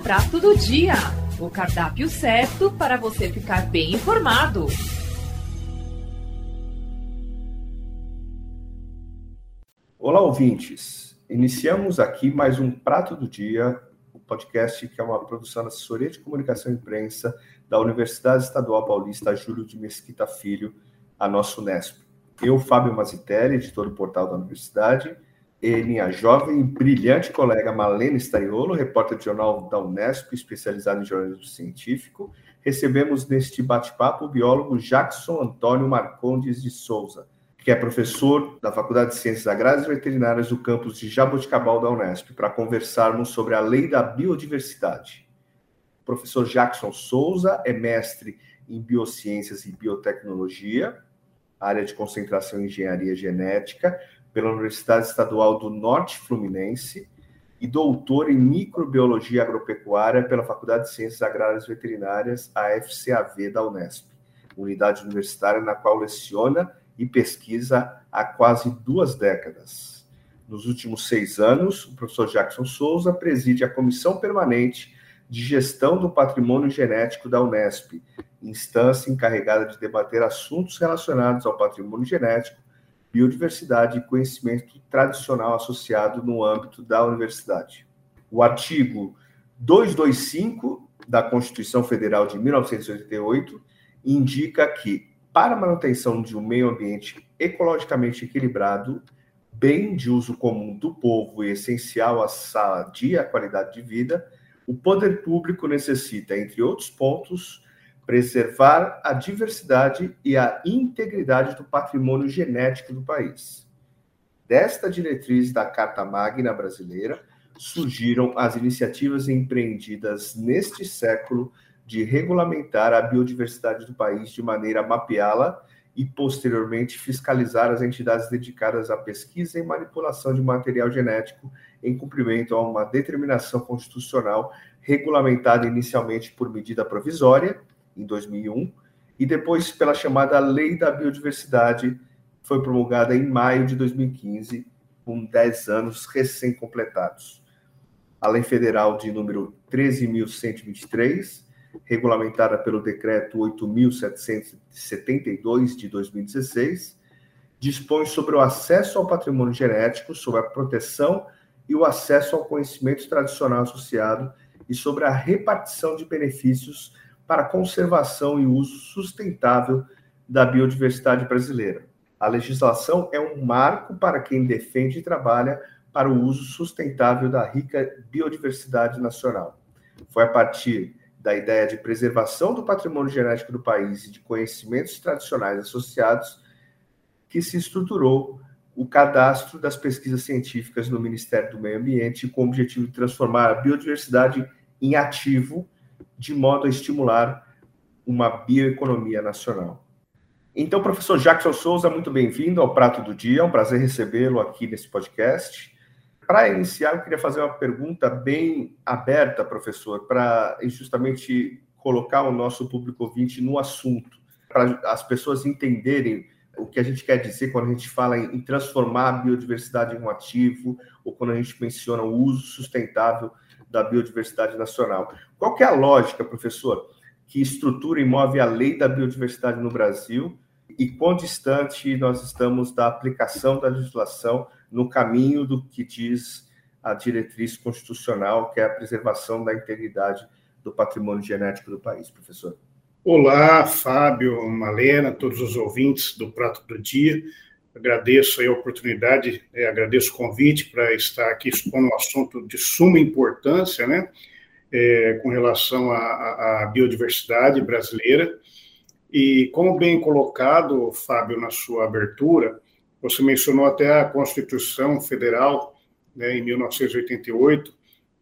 Prato do Dia, o cardápio certo para você ficar bem informado. Olá, ouvintes. Iniciamos aqui mais um Prato do Dia, o podcast que é uma produção da Assessoria de Comunicação e Imprensa da Universidade Estadual Paulista Júlio de Mesquita Filho, a nossa Unesp. Eu, Fábio Mazitelli, editor do portal da Universidade, e minha jovem e brilhante colega Malena Staiolo, repórter de jornal da Unesp, especializada em jornalismo científico, recebemos neste bate-papo o biólogo Jackson Antônio Marcondes de Souza, que é professor da Faculdade de Ciências Agrárias e Veterinárias do campus de Jaboticabal da Unesp, para conversarmos sobre a Lei da Biodiversidade. O professor Jackson Souza é mestre em Biociências e Biotecnologia, área de concentração em Engenharia Genética, pela Universidade Estadual do Norte Fluminense, e doutor em Microbiologia Agropecuária pela Faculdade de Ciências Agrárias e Veterinárias, a FCAV da Unesp, unidade universitária na qual leciona e pesquisa há quase 2 décadas. Nos últimos 6 anos, o professor Jackson Souza preside a Comissão Permanente de Gestão do Patrimônio Genético da Unesp, instância encarregada de debater assuntos relacionados ao patrimônio genético, biodiversidade e conhecimento tradicional associado no âmbito da universidade. O artigo 225 da Constituição Federal de 1988 indica que, para a manutenção de um meio ambiente ecologicamente equilibrado, bem de uso comum do povo e essencial à saúde e à qualidade de vida, o poder público necessita, entre outros pontos, preservar a diversidade e a integridade do patrimônio genético do país. Desta diretriz da Carta Magna brasileira, surgiram as iniciativas empreendidas neste século de regulamentar a biodiversidade do país de maneira a mapeá-la e, posteriormente, fiscalizar as entidades dedicadas à pesquisa e manipulação de material genético em cumprimento a uma determinação constitucional regulamentada inicialmente por medida provisória, em 2001, e depois pela chamada Lei da Biodiversidade, que foi promulgada em maio de 2015, com 10 anos recém-completados. A Lei Federal de número 13.123, regulamentada pelo Decreto 8.772 de 2016, dispõe sobre o acesso ao patrimônio genético, sobre a proteção e o acesso ao conhecimento tradicional associado e sobre a repartição de benefícios para a conservação e uso sustentável da biodiversidade brasileira. A legislação é um marco para quem defende e trabalha para o uso sustentável da rica biodiversidade nacional. Foi a partir da ideia de preservação do patrimônio genético do país e de conhecimentos tradicionais associados que se estruturou o cadastro das pesquisas científicas no Ministério do Meio Ambiente com o objetivo de transformar a biodiversidade em ativo de modo a estimular uma bioeconomia nacional. Então, professor Jackson Souza, muito bem-vindo ao Prato do Dia, é um prazer recebê-lo aqui nesse podcast. Para iniciar, eu queria fazer uma pergunta bem aberta, professor, para justamente colocar o nosso público ouvinte no assunto, para as pessoas entenderem o que a gente quer dizer quando a gente fala em transformar a biodiversidade em um ativo, ou quando a gente menciona o uso sustentável da biodiversidade nacional. Qual que é a lógica, professor, que estrutura e move a Lei da Biodiversidade no Brasil e quão distante nós estamos da aplicação da legislação no caminho do que diz a diretriz constitucional, que é a preservação da integridade do patrimônio genético do país, professor? Olá, Fábio, Malena, todos os ouvintes do Prato do Dia. Agradeço a oportunidade, agradeço o convite para estar aqui expondo um assunto de suma importância, né, com relação à biodiversidade brasileira. E, como bem colocado, Fábio, na sua abertura, você mencionou até a Constituição Federal, né, em 1988,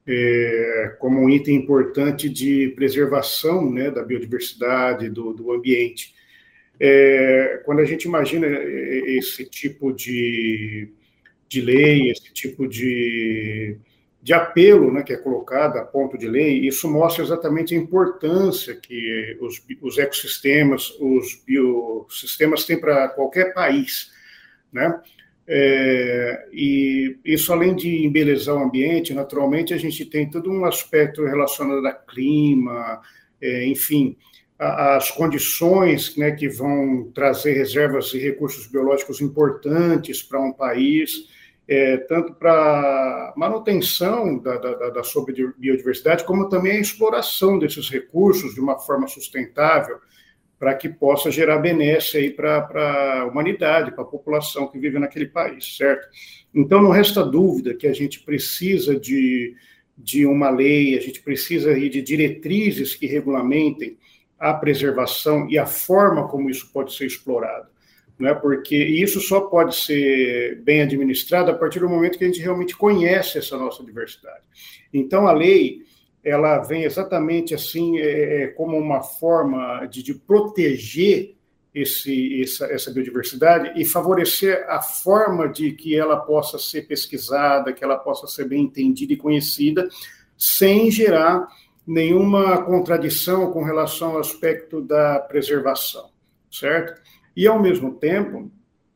como um item importante de preservação, né, da biodiversidade, do ambiente. Quando a gente imagina esse tipo de lei, esse tipo de apelo, né, que é colocado a ponto de lei, isso mostra exatamente a importância que os ecossistemas, os biosistemas têm para qualquer país, né? E isso, além de embelezar o ambiente, naturalmente, a gente tem todo um aspecto relacionado a clima, enfim, as condições, né, que vão trazer reservas e recursos biológicos importantes para um país, tanto para manutenção da sua biodiversidade, como também a exploração desses recursos de uma forma sustentável, para que possa gerar benesse aí para a humanidade, para a população que vive naquele país, certo? Então, não resta dúvida que a gente precisa de uma lei, a gente precisa aí de diretrizes que regulamentem a preservação e a forma como isso pode ser explorado, não é? Porque isso só pode ser bem administrado a partir do momento que a gente realmente conhece essa nossa diversidade. Então, a lei, ela vem exatamente assim, como uma forma de proteger essa biodiversidade e favorecer a forma de que ela possa ser pesquisada, que ela possa ser bem entendida e conhecida, sem gerar nenhuma contradição com relação ao aspecto da preservação, certo? E, ao mesmo tempo,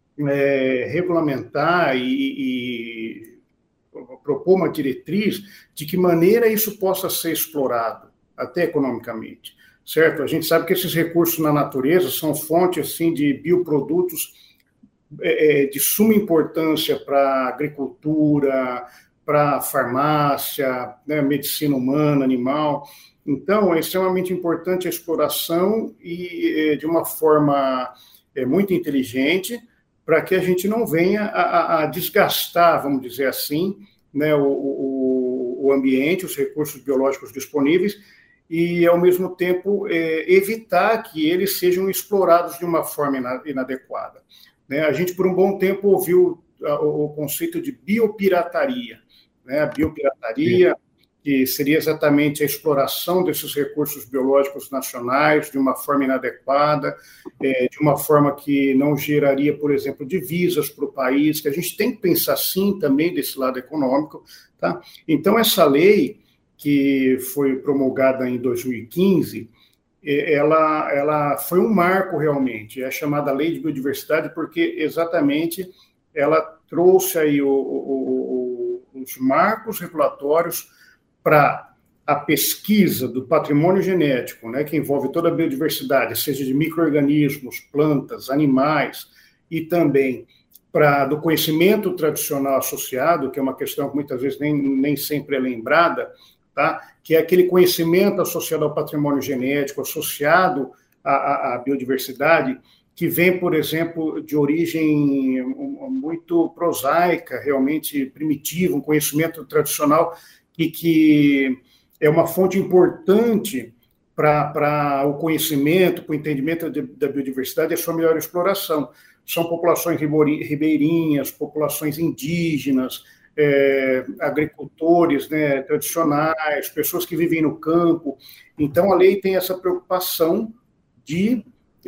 regulamentar e propor uma diretriz de que maneira isso possa ser explorado, até economicamente, certo? A gente sabe que esses recursos na natureza são fonte, assim, de bioprodutos de suma importância para a agricultura, para a farmácia, né, medicina humana, animal. Então, é extremamente importante a exploração e de uma forma muito inteligente, para que a gente não venha a desgastar, vamos dizer assim, né, o ambiente, os recursos biológicos disponíveis, e, ao mesmo tempo, evitar que eles sejam explorados de uma forma inadequada. Né? A gente, por um bom tempo, ouviu o conceito de biopirataria. Né? A biopirataria, que seria exatamente a exploração desses recursos biológicos nacionais de uma forma inadequada, de uma forma que não geraria, por exemplo, divisas para o país, que a gente tem que pensar, sim, também desse lado econômico. Tá? Então, essa lei, que foi promulgada em 2015, ela foi um marco, realmente, é chamada Lei de Biodiversidade, porque exatamente ela trouxe aí os marcos regulatórios para a pesquisa do patrimônio genético, né, que envolve toda a biodiversidade, seja de micro-organismos, plantas, animais, e também do conhecimento tradicional associado, que é uma questão que muitas vezes nem sempre é lembrada, tá? Que é aquele conhecimento associado ao patrimônio genético, associado à biodiversidade, que vem, por exemplo, de origem muito prosaica, realmente primitiva, um conhecimento tradicional que é uma fonte importante para o conhecimento, para o entendimento da biodiversidade e a sua melhor exploração. São populações ribeirinhas, populações indígenas, agricultores, né, tradicionais, pessoas que vivem no campo. Então, a lei tem essa preocupação de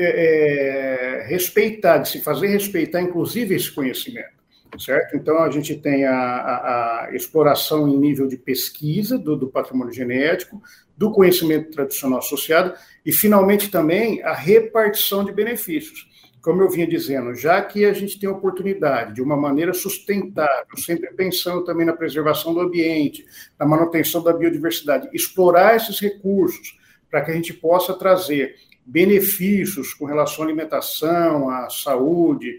respeitar, de se fazer respeitar, inclusive, esse conhecimento. Certo? Então, a gente tem a exploração em nível de pesquisa do patrimônio genético, do conhecimento tradicional associado e, finalmente, também a repartição de benefícios. Como eu vinha dizendo, já que a gente tem a oportunidade, de uma maneira sustentável, sempre pensando também na preservação do ambiente, na manutenção da biodiversidade, explorar esses recursos para que a gente possa trazer benefícios com relação à alimentação, à saúde.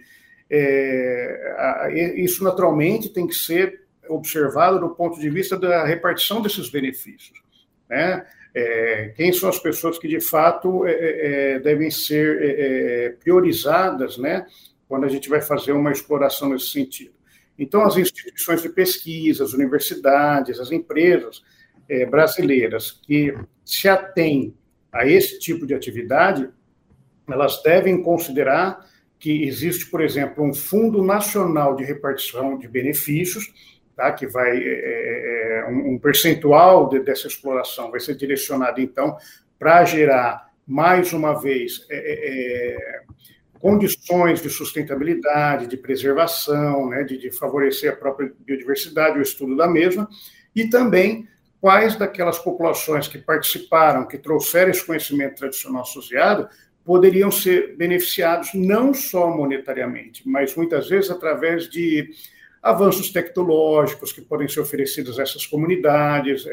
Isso naturalmente tem que ser observado do ponto de vista da repartição desses benefícios, né? Quem são as pessoas que de fato devem ser priorizadas, né, quando a gente vai fazer uma exploração nesse sentido. Então, as instituições de pesquisa, as universidades, as empresas brasileiras que se atêm a esse tipo de atividade, elas devem considerar que existe, por exemplo, um Fundo Nacional de Repartição de Benefícios, tá, que vai, um percentual dessa exploração vai ser direcionado, então, para gerar, mais uma vez, condições de sustentabilidade, de preservação, né, de favorecer a própria biodiversidade, o estudo da mesma, e também quais daquelas populações que participaram, que trouxeram esse conhecimento tradicional associado, poderiam ser beneficiados não só monetariamente, mas muitas vezes através de avanços tecnológicos que podem ser oferecidos a essas comunidades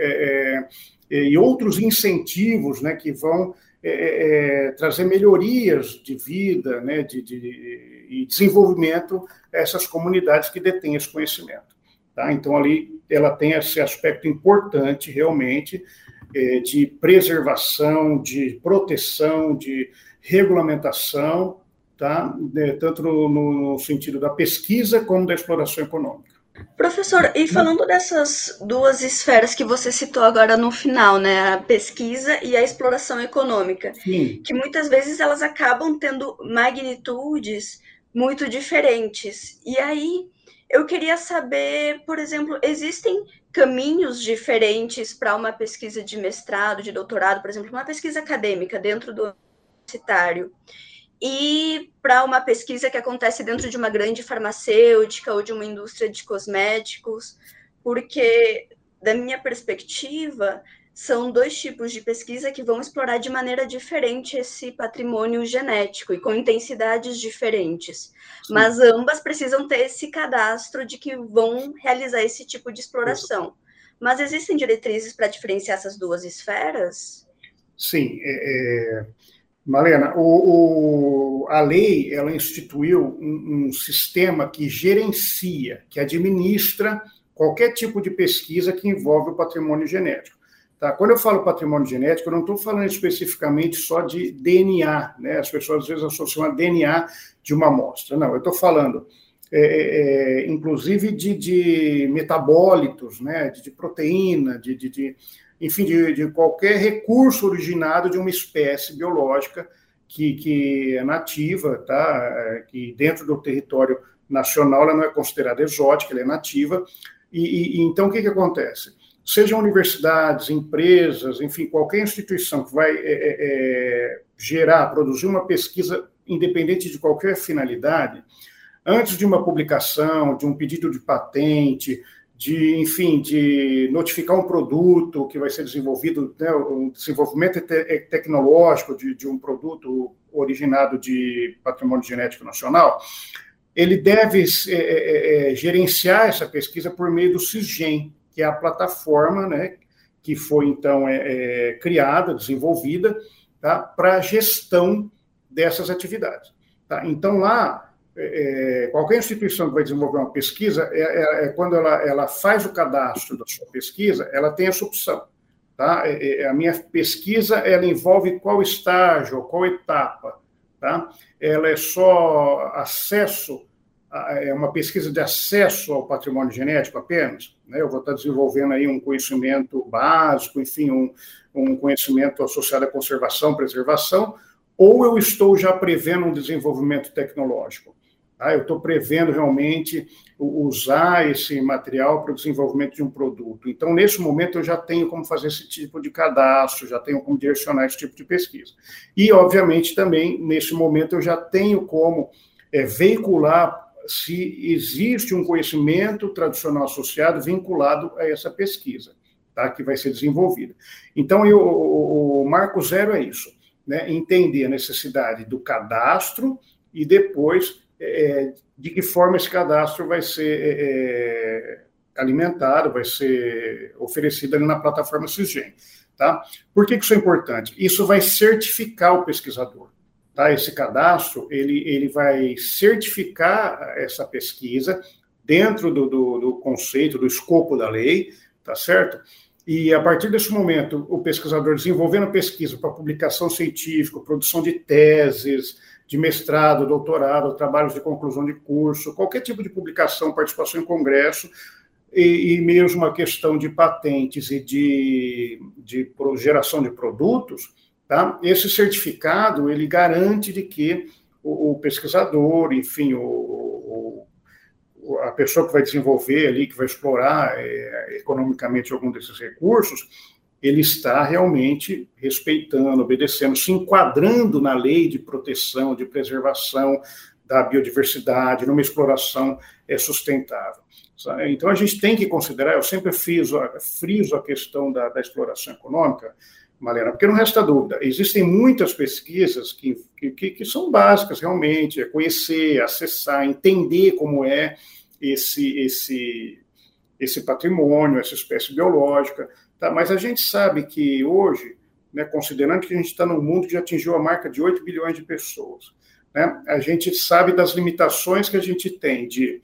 e outros incentivos, né, que vão trazer melhorias de vida, né, e desenvolvimento a essas comunidades que detêm esse conhecimento. Tá? Então, ali ela tem esse aspecto importante, realmente, de preservação, de proteção, de regulamentação, tá? Tanto no sentido da pesquisa como da exploração econômica. Professor, e falando dessas duas esferas que você citou agora no final, né, a pesquisa e a exploração econômica, Sim. Que muitas vezes elas acabam tendo magnitudes muito diferentes. E aí eu queria saber, por exemplo, existem caminhos diferentes para uma pesquisa de mestrado, de doutorado, por exemplo, uma pesquisa acadêmica dentro do universitário, e para uma pesquisa que acontece dentro de uma grande farmacêutica ou de uma indústria de cosméticos, porque, da minha perspectiva, são dois tipos de pesquisa que vão explorar de maneira diferente esse patrimônio genético e com intensidades diferentes. Sim. Mas ambas precisam ter esse cadastro de que vão realizar esse tipo de exploração. Mas existem diretrizes para diferenciar essas duas esferas? Sim. Malena, a lei ela instituiu um sistema que gerencia, que administra qualquer tipo de pesquisa que envolve o patrimônio genético. Tá? Quando eu falo patrimônio genético, eu não estou falando especificamente só de DNA, né? As pessoas às vezes associam a DNA de uma amostra. Não, eu estou falando, inclusive, de metabólitos, né? De proteína, enfim, de qualquer recurso originado de uma espécie biológica que é nativa, tá? Que dentro do território nacional ela não é considerada exótica, ela é nativa. Então, o que acontece? Sejam universidades, empresas, enfim, qualquer instituição que vai produzir uma pesquisa independente de qualquer finalidade, antes de uma publicação, de um pedido de patente, de notificar um produto que vai ser desenvolvido, né, um desenvolvimento tecnológico de um produto originado de patrimônio genético nacional, ele deve gerenciar essa pesquisa por meio do SysGen, que é a plataforma, né, que foi, então, criada, desenvolvida, tá, para a gestão dessas atividades. Tá? Então, lá, qualquer instituição que vai desenvolver uma pesquisa, quando ela faz o cadastro da sua pesquisa, ela tem essa opção. Tá? A minha pesquisa, ela envolve qual estágio, qual etapa. Tá? Ela é só acesso, é uma pesquisa de acesso ao patrimônio genético apenas. Né? Eu vou estar desenvolvendo aí um conhecimento básico, enfim, um conhecimento associado à conservação, preservação, ou eu estou já prevendo um desenvolvimento tecnológico. Tá? Eu estou prevendo realmente usar esse material para o desenvolvimento de um produto. Então, nesse momento, eu já tenho como fazer esse tipo de cadastro, já tenho como direcionar esse tipo de pesquisa. E, obviamente, também, nesse momento, eu já tenho como veicular se existe um conhecimento tradicional associado vinculado a essa pesquisa, tá? Que vai ser desenvolvida. Então, o marco zero é isso, né? Entender a necessidade do cadastro e depois de que forma esse cadastro vai ser alimentado, vai ser oferecido ali na plataforma SysGen. Tá? Por que isso é importante? Isso vai certificar o pesquisador. Tá? Esse cadastro ele vai certificar essa pesquisa dentro do conceito, do escopo da lei, tá certo? E, a partir desse momento, o pesquisador desenvolvendo a pesquisa para publicação científica, produção de teses, de mestrado, doutorado, trabalhos de conclusão de curso, qualquer tipo de publicação, participação em congresso, e mesmo a questão de patentes e de geração de produtos, tá? Esse certificado, ele garante de que o pesquisador, enfim, a pessoa que vai desenvolver ali, que vai explorar economicamente algum desses recursos, ele está realmente respeitando, obedecendo, se enquadrando na lei de proteção, de preservação da biodiversidade, numa exploração sustentável. Então, a gente tem que considerar, eu sempre friso a questão da exploração econômica, Malena, porque não resta dúvida, existem muitas pesquisas que são básicas, realmente, é conhecer, acessar, entender como é esse patrimônio, essa espécie biológica, tá? Mas a gente sabe que hoje, né, considerando que a gente está num mundo que já atingiu a marca de 8 bilhões de pessoas, né, a gente sabe das limitações que a gente tem de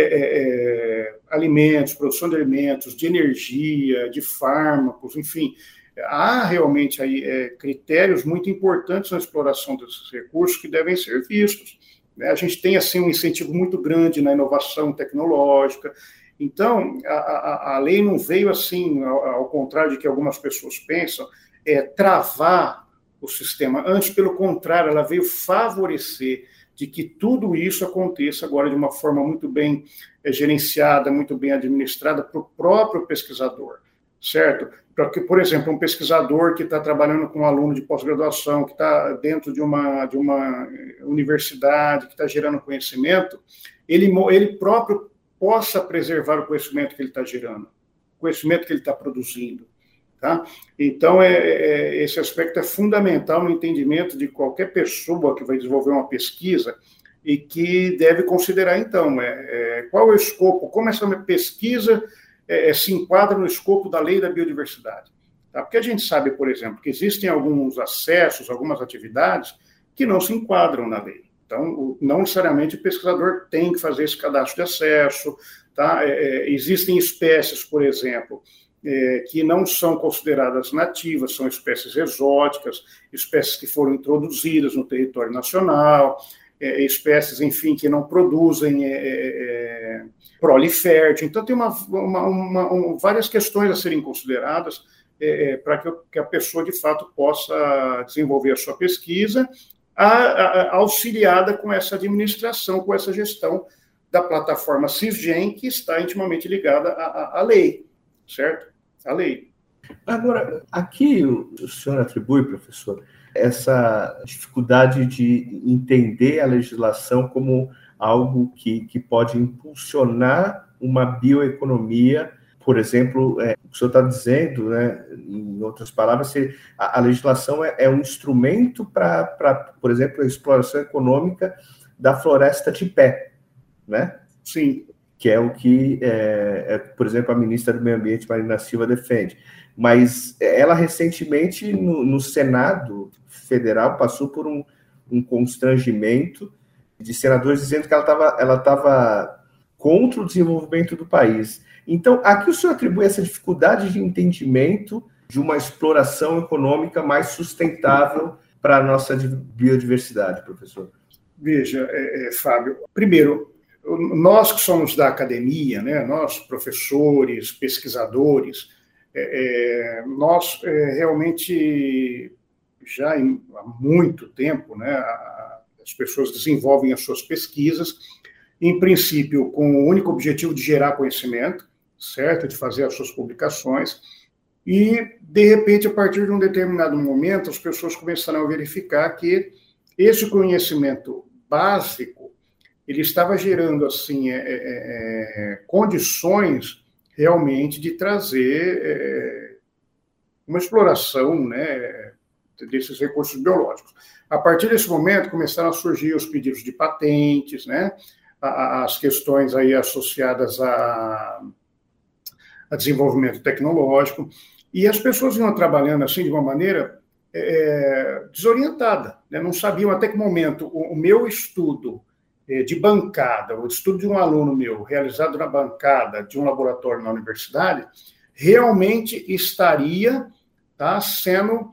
alimentos, produção de alimentos, de energia, de fármacos, enfim, há realmente aí critérios muito importantes na exploração desses recursos que devem ser vistos. Né? A gente tem assim um incentivo muito grande na inovação tecnológica. Então, a lei não veio assim, ao contrário de que algumas pessoas pensam, travar o sistema. Antes, pelo contrário, ela veio favorecer de que tudo isso aconteça agora de uma forma muito bem gerenciada, muito bem administrada para o próprio pesquisador, certo? Porque, por exemplo, um pesquisador que está trabalhando com um aluno de pós-graduação, que está dentro de uma universidade, que está gerando conhecimento, ele próprio possa preservar o conhecimento que ele está gerando, o conhecimento que ele está produzindo. Tá? Então, esse aspecto é fundamental no entendimento de qualquer pessoa que vai desenvolver uma pesquisa e que deve considerar, então, qual é o escopo, como essa pesquisa se enquadra no escopo da lei da biodiversidade. Tá? Porque a gente sabe, por exemplo, que existem alguns acessos, algumas atividades que não se enquadram na lei. Então, não necessariamente o pesquisador tem que fazer esse cadastro de acesso. Tá? Existem espécies, por exemplo, que não são consideradas nativas, são espécies exóticas, espécies que foram introduzidas no território nacional, espécies, enfim, que não produzem prole fértil. Então, tem várias questões a serem consideradas para que a pessoa, de fato, possa desenvolver a sua pesquisa, auxiliada com essa administração, com essa gestão da plataforma Sisgem, que está intimamente ligada à lei, certo? A lei. Agora, aqui o senhor atribui, professor, essa dificuldade de entender a legislação como algo que pode impulsionar uma bioeconomia. Por exemplo, o que o senhor está dizendo, né, em outras palavras, a legislação é um instrumento para, por exemplo, a exploração econômica da floresta de pé, né? Sim. Que é o que, por exemplo, a ministra do Meio Ambiente, Marina Silva, defende. Mas ela, recentemente, no Senado Federal, passou por um constrangimento de senadores dizendo que ela estava contra o desenvolvimento do país. Então, aqui o senhor atribui essa dificuldade de entendimento de uma exploração econômica mais sustentável para a nossa biodiversidade, professor? Veja, Fábio, primeiro, nós que somos da academia, né, nós professores, pesquisadores, nós realmente já há muito tempo, né, as pessoas desenvolvem as suas pesquisas, em princípio com o único objetivo de gerar conhecimento, certo, de fazer as suas publicações, e de repente, a partir de um determinado momento, as pessoas começaram a verificar que esse conhecimento básico ele estava gerando assim condições realmente de trazer uma exploração, né, desses recursos biológicos. A partir desse momento começaram a surgir os pedidos de patentes, né, as questões aí associadas a desenvolvimento tecnológico, e as pessoas iam trabalhando assim de uma maneira desorientada, né, não sabiam até que momento o meu estudo de bancada, o estudo de um aluno meu, realizado na bancada de um laboratório na universidade, realmente estaria sendo,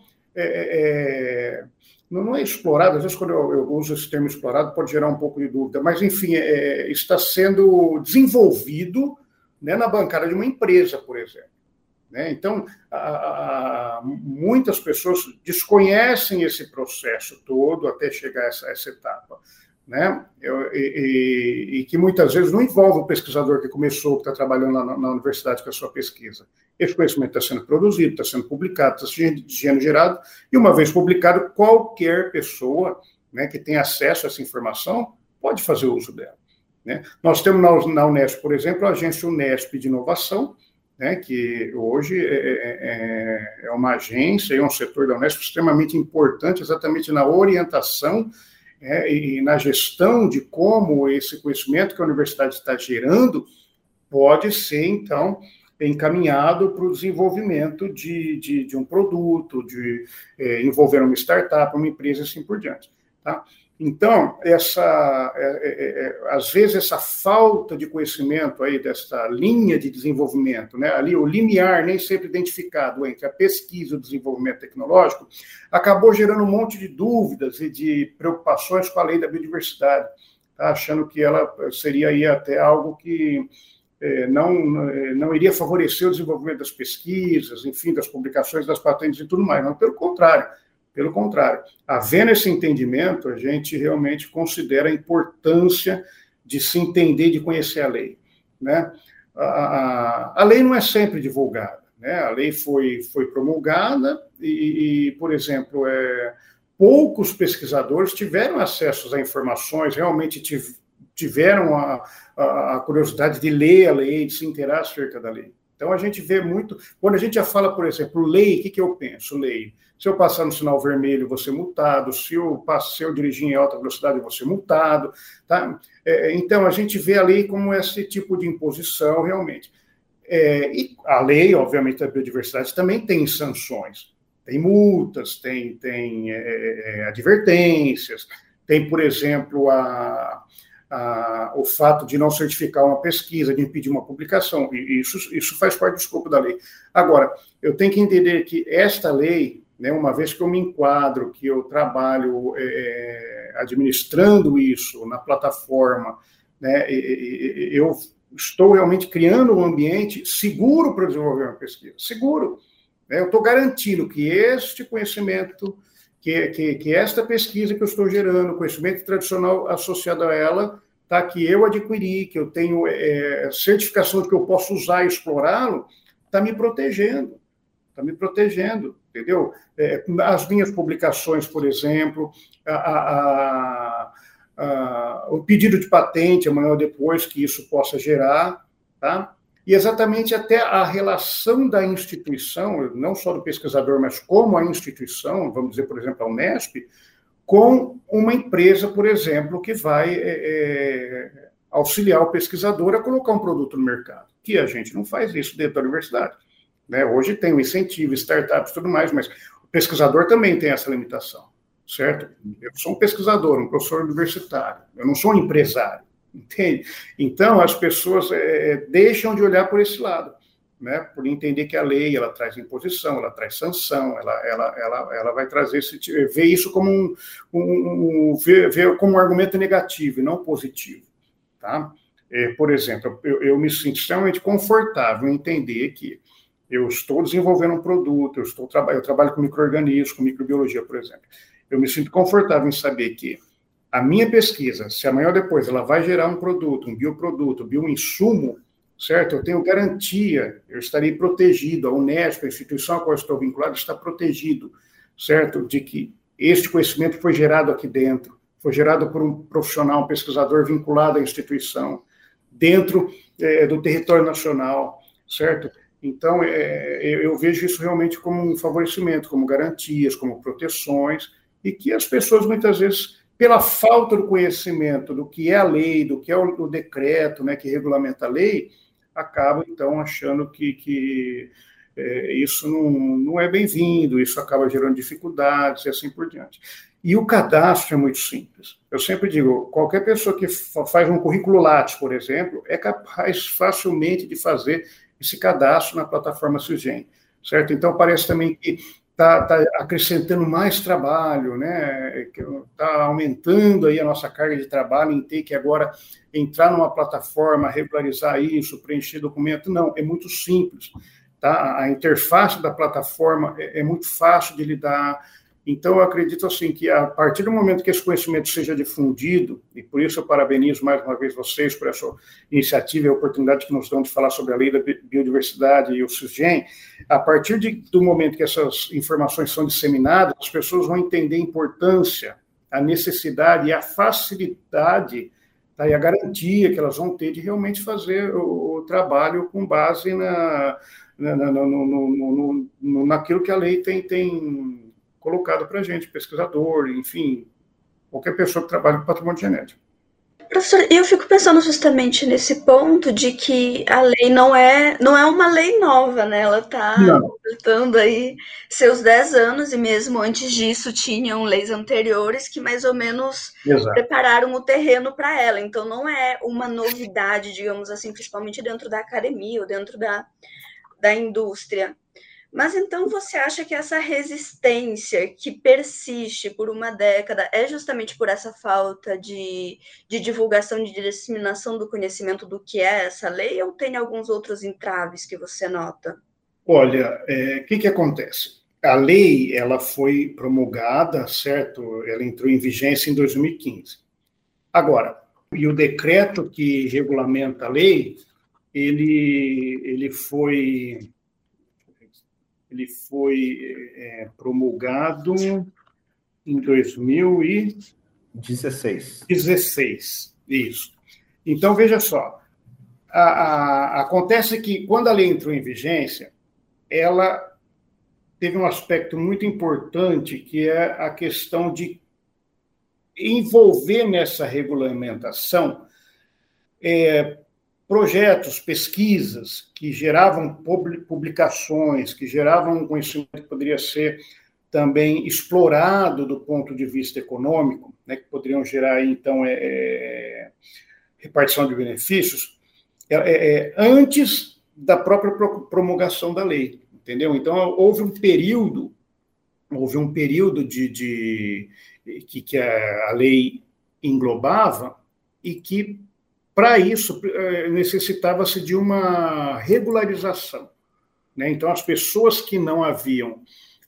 não é explorado, às vezes quando eu uso esse termo explorado pode gerar um pouco de dúvida, mas enfim, está sendo desenvolvido, né, na bancada de uma empresa, por exemplo. Né? Então, muitas pessoas desconhecem esse processo todo até chegar a essa etapa. Né? E que muitas vezes não envolve o pesquisador que começou, que está trabalhando lá na universidade com a sua pesquisa. Esse conhecimento está sendo produzido, está sendo publicado, está sendo gerado, e uma vez publicado, qualquer pessoa, né, que tem acesso a essa informação pode fazer uso dela. Né? Nós temos na Unesp, por exemplo, a agência Unesp de Inovação, né, que hoje é uma agência e um setor da Unesp extremamente importante, exatamente na orientação e na gestão de como esse conhecimento que a universidade está gerando pode ser, então, encaminhado para o desenvolvimento de um produto, envolver uma startup, uma empresa, assim por diante. Tá? Então, às vezes, essa falta de conhecimento aí dessa linha de desenvolvimento, né, ali o limiar nem sempre identificado entre a pesquisa e o desenvolvimento tecnológico, acabou gerando um monte de dúvidas e de preocupações com a lei da biodiversidade, tá? Achando que ela seria aí até algo que não iria favorecer o desenvolvimento das pesquisas, enfim, das publicações, das patentes e tudo mais, não, pelo contrário. Pelo contrário, havendo esse entendimento, a gente realmente considera a importância de se entender e de conhecer a lei, né? A lei não é sempre divulgada, né? A lei foi promulgada e, por exemplo, poucos pesquisadores tiveram acesso a informações, realmente tiveram a curiosidade de ler a lei, de se inteirar acerca da lei. Então, a gente vê muito... Quando a gente já fala, por exemplo, lei, o que eu penso? Lei. Se eu passar no sinal vermelho, vou ser multado. Se eu dirigir em alta velocidade, eu vou ser multado. Tá? Então, a gente vê a lei como esse tipo de imposição, realmente. E a lei, obviamente, da biodiversidade também tem sanções. Tem multas, tem advertências, tem, por exemplo, o fato de não certificar uma pesquisa, de impedir uma publicação, e isso faz parte do escopo da lei. Agora, eu tenho que entender que esta lei, né, uma vez que eu me enquadro, que eu trabalho administrando isso na plataforma, né, eu estou realmente criando um ambiente seguro para desenvolver uma pesquisa, seguro. Né, eu estou garantindo que este conhecimento, que esta pesquisa que eu estou gerando, conhecimento tradicional associado a ela, tá, que eu adquiri, que eu tenho certificação de que eu posso usar e explorá-lo, está me protegendo, entendeu? As minhas publicações, por exemplo, o pedido de patente, amanhã ou depois, que isso possa gerar, tá? E exatamente até a relação da instituição, não só do pesquisador, mas como a instituição, vamos dizer, por exemplo, a Unesp, com uma empresa, por exemplo, que vai auxiliar o pesquisador a colocar um produto no mercado, que a gente não faz isso dentro da universidade. Né? Hoje tem o incentivo, startups e tudo mais, mas o pesquisador também tem essa limitação, certo? Eu sou um pesquisador, um professor universitário, eu não sou um empresário. Entende? Então, as pessoas deixam de olhar por esse lado, né? Por entender que a lei ela traz imposição, ela traz sanção, ela vai trazer ver isso como ver como um argumento negativo e não positivo. Tá? Por exemplo, eu me sinto extremamente confortável em entender que eu estou desenvolvendo um produto, eu trabalho com micro-organismos, com microbiologia, por exemplo. Eu me sinto confortável em saber que a minha pesquisa, se amanhã ou depois ela vai gerar um produto, um bioproduto, um bioinsumo, certo? Eu tenho garantia, eu estarei protegido, a Unesp, a instituição a qual eu estou vinculado, está protegido, certo? De que este conhecimento foi gerado aqui dentro, foi gerado por um profissional, um pesquisador vinculado à instituição, dentro do território nacional, certo? Então, eu vejo isso realmente como um favorecimento, como garantias, como proteções, e que as pessoas, muitas vezes, pela falta do conhecimento do que é a lei, do que é o decreto, né, que regulamenta a lei, acabam, então, achando que isso não é bem-vindo, isso acaba gerando dificuldades e assim por diante. E o cadastro é muito simples. Eu sempre digo, qualquer pessoa que faz um currículo Lattes, por exemplo, é capaz facilmente de fazer esse cadastro na plataforma Sugem, certo? Então, parece também que está acrescentando mais trabalho, né? Está aumentando aí a nossa carga de trabalho em ter que agora entrar numa plataforma, regularizar isso, preencher documento. Não, é muito simples. Tá? A interface da plataforma é muito fácil de lidar. Então, eu acredito assim que a partir do momento que esse conhecimento seja difundido, e por isso eu parabenizo mais uma vez vocês por essa iniciativa e a oportunidade que nos dão de falar sobre a lei da biodiversidade e o Sugem, a partir do momento que essas informações são disseminadas, as pessoas vão entender a importância, a necessidade e a facilidade, tá? E a garantia que elas vão ter de realmente fazer o trabalho com base naquilo que a lei tem colocado para a gente, pesquisador, enfim, qualquer pessoa que trabalha com patrimônio genético. Professor, eu fico pensando justamente nesse ponto de que a lei não é uma lei nova, né? Ela está completando aí seus 10 anos, e mesmo antes disso tinham leis anteriores que mais ou menos prepararam o terreno para ela. Então não é uma novidade, digamos assim, principalmente dentro da academia ou dentro da indústria. Mas então você acha que essa resistência que persiste por uma década é justamente por essa falta de divulgação, de disseminação do conhecimento do que é essa lei, ou tem alguns outros entraves que você nota? Olha, o que acontece? A lei, ela foi promulgada, certo? Ela entrou em vigência em 2015. Agora, e o decreto que regulamenta a lei, ele foi promulgado em 2016. Isso. Então, veja só. Acontece que, quando a lei entrou em vigência, ela teve um aspecto muito importante, que é a questão de envolver nessa regulamentação projetos, pesquisas que geravam publicações, que geravam um conhecimento que poderia ser também explorado do ponto de vista econômico, né, que poderiam gerar, então, repartição de benefícios, antes da própria promulgação da lei, entendeu? Então, houve um período que a lei englobava, e que, para isso, necessitava-se de uma regularização, né? Então, as pessoas que não haviam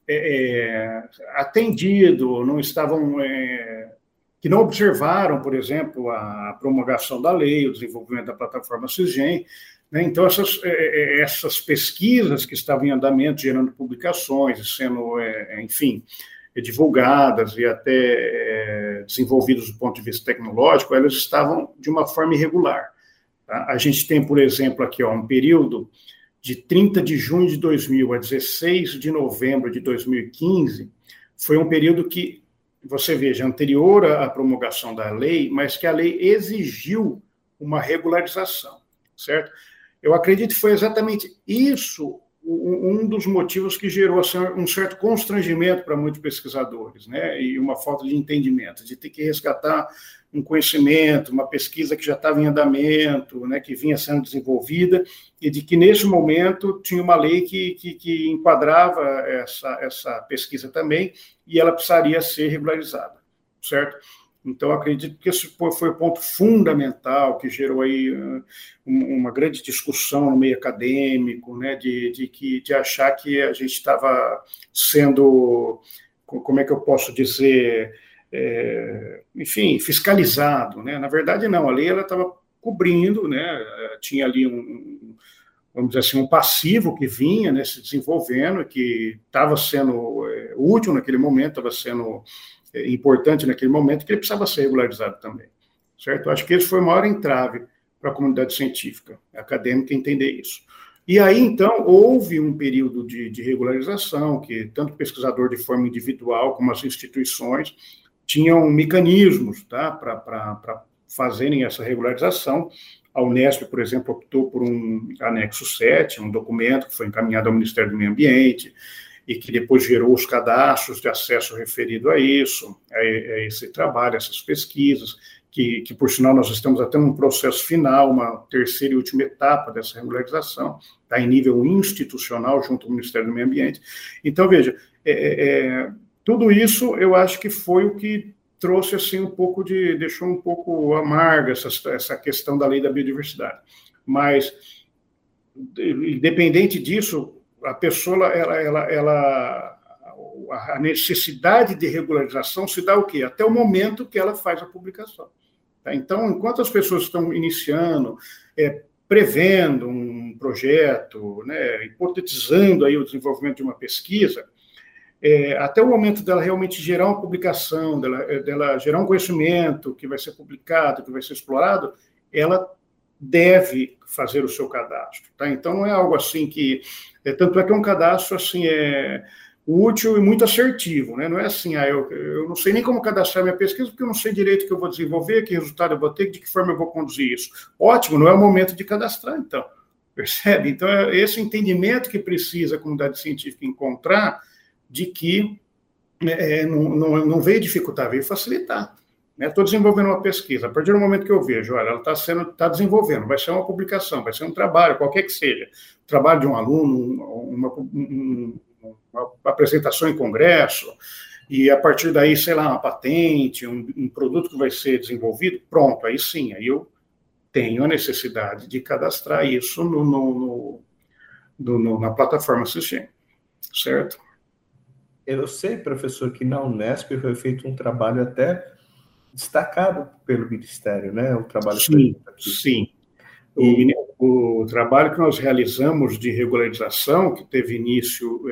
atendido, não estavam, que não observaram, por exemplo, a promulgação da lei, o desenvolvimento da plataforma Cisgen, né? Então, essas pesquisas que estavam em andamento, gerando publicações, sendo, enfim, divulgadas e até desenvolvidas do ponto de vista tecnológico, elas estavam de uma forma irregular. Tá? A gente tem, por exemplo, aqui um período de 30 de junho de 2000 a 16 de novembro de 2015, foi um período que, você veja, anterior à promulgação da lei, mas que a lei exigiu uma regularização, certo? Eu acredito que foi exatamente isso um dos motivos que gerou assim, um certo constrangimento para muitos pesquisadores, né? E uma falta de entendimento, de ter que resgatar um conhecimento, uma pesquisa que já estava em andamento, né, que vinha sendo desenvolvida, e de que, nesse momento, tinha uma lei que enquadrava essa pesquisa também, e ela precisaria ser regularizada, certo? Então, acredito que esse foi o ponto fundamental que gerou aí uma grande discussão no meio acadêmico, né, de achar que a gente estava sendo, como é que eu posso dizer, enfim, fiscalizado, né? Na verdade, não, a lei ela estava cobrindo, né? Tinha ali vamos dizer assim, um passivo que vinha, né, se desenvolvendo, que estava sendo útil naquele momento, estava sendo importante naquele momento, que ele precisava ser regularizado também, certo? Acho que esse foi o maior entrave para a comunidade científica, acadêmica, entender isso. E aí, então, houve um período de regularização, que tanto o pesquisador de forma individual, como as instituições, tinham mecanismos, tá, para fazerem essa regularização. A Unesp, por exemplo, optou por um anexo 7, um documento que foi encaminhado ao Ministério do Meio Ambiente, e que depois gerou os cadastros de acesso referido a isso, a esse trabalho, essas pesquisas, que por sinal nós estamos até num processo final, uma terceira e última etapa dessa regularização, está em nível institucional junto ao Ministério do Meio Ambiente. Então, veja, tudo isso eu acho que foi o que trouxe assim deixou um pouco amarga essa questão da lei da biodiversidade. Mas, independente disso, a pessoa, a necessidade de regularização se dá o quê? Até o momento que ela faz a publicação. Tá? Então, enquanto as pessoas estão iniciando, prevendo um projeto, né, hipotetizando aí o desenvolvimento de uma pesquisa, até o momento dela realmente gerar uma publicação, dela gerar um conhecimento que vai ser publicado, que vai ser explorado, ela deve fazer o seu cadastro. Tá? Então, não é algo assim que... tanto é que é um cadastro assim, útil e muito assertivo. Né? Não é assim, eu não sei nem como cadastrar minha pesquisa, porque eu não sei direito o que eu vou desenvolver, que resultado eu vou ter, de que forma eu vou conduzir isso. Ótimo, não é o momento de cadastrar, então. Percebe? Então, é esse entendimento que precisa a comunidade científica encontrar, de que não veio dificultar, veio facilitar. Estou desenvolvendo uma pesquisa, a partir do momento que eu vejo, olha, ela está desenvolvendo, vai ser uma publicação, vai ser um trabalho, qualquer que seja, trabalho de um aluno, uma apresentação em congresso, e a partir daí, sei lá, uma patente, um produto que vai ser desenvolvido, pronto, aí sim, aí eu tenho a necessidade de cadastrar isso na plataforma SysGen, certo? Eu sei, professor, que na Unesp foi feito um trabalho até destacado pelo Ministério, né? Um trabalho sim, aqui. Sim. O trabalho que nós realizamos de regularização, que teve início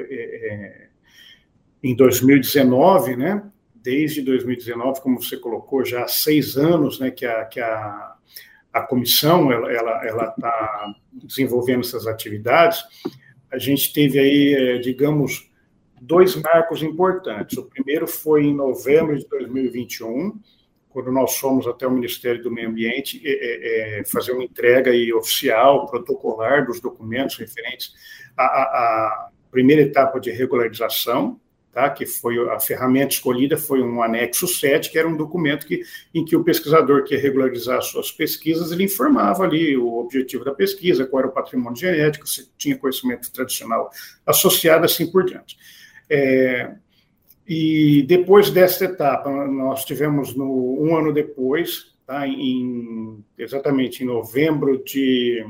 em 2019, né? Desde 2019, como você colocou, já há 6 anos, né? Que a comissão ela está desenvolvendo essas atividades. A gente teve aí, digamos, 2 marcos importantes. O primeiro foi em novembro de 2021, quando nós fomos até o Ministério do Meio Ambiente fazer uma entrega oficial, protocolar dos documentos referentes à primeira etapa de regularização, tá? Que foi a ferramenta escolhida, foi um anexo 7, que era um documento em que o pesquisador que ia regularizar suas pesquisas, ele informava ali o objetivo da pesquisa, qual era o patrimônio genético, se tinha conhecimento tradicional associado, assim por diante. E depois dessa etapa, nós tivemos, um ano depois, tá, exatamente em novembro de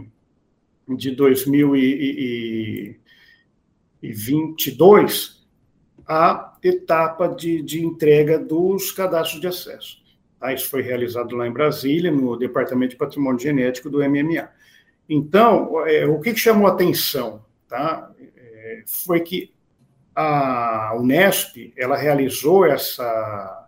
2022, a etapa de entrega dos cadastros de acesso. Tá? Isso foi realizado lá em Brasília, no Departamento de Patrimônio Genético do MMA. Então, o que chamou a atenção, tá? Foi que a Unesp, ela realizou ela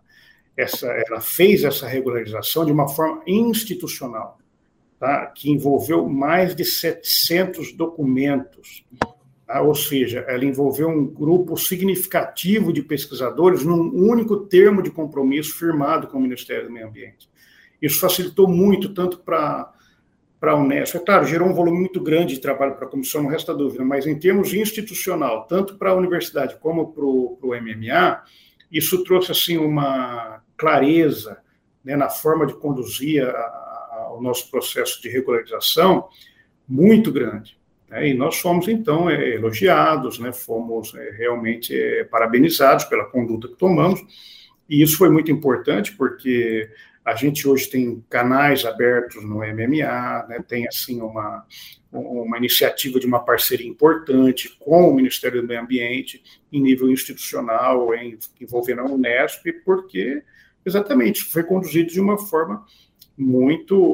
fez essa regularização de uma forma institucional, tá? Que envolveu mais de 700 documentos, tá? Ou seja, ela envolveu um grupo significativo de pesquisadores num único termo de compromisso firmado com o Ministério do Meio Ambiente. Isso facilitou muito, tanto para a Unesp. É claro, gerou um volume muito grande de trabalho para a comissão, não resta dúvida, mas em termos institucional, tanto para a universidade como para o MMA, isso trouxe assim, uma clareza, né, na forma de conduzir o nosso processo de regularização muito grande. Né? E nós fomos, então, elogiados, né, fomos realmente parabenizados pela conduta que tomamos, e isso foi muito importante, porque a gente hoje tem canais abertos no MMA, né, tem assim uma iniciativa de uma parceria importante com o Ministério do Meio Ambiente, em nível institucional, envolvendo a Unesp, porque exatamente foi conduzido de uma forma muito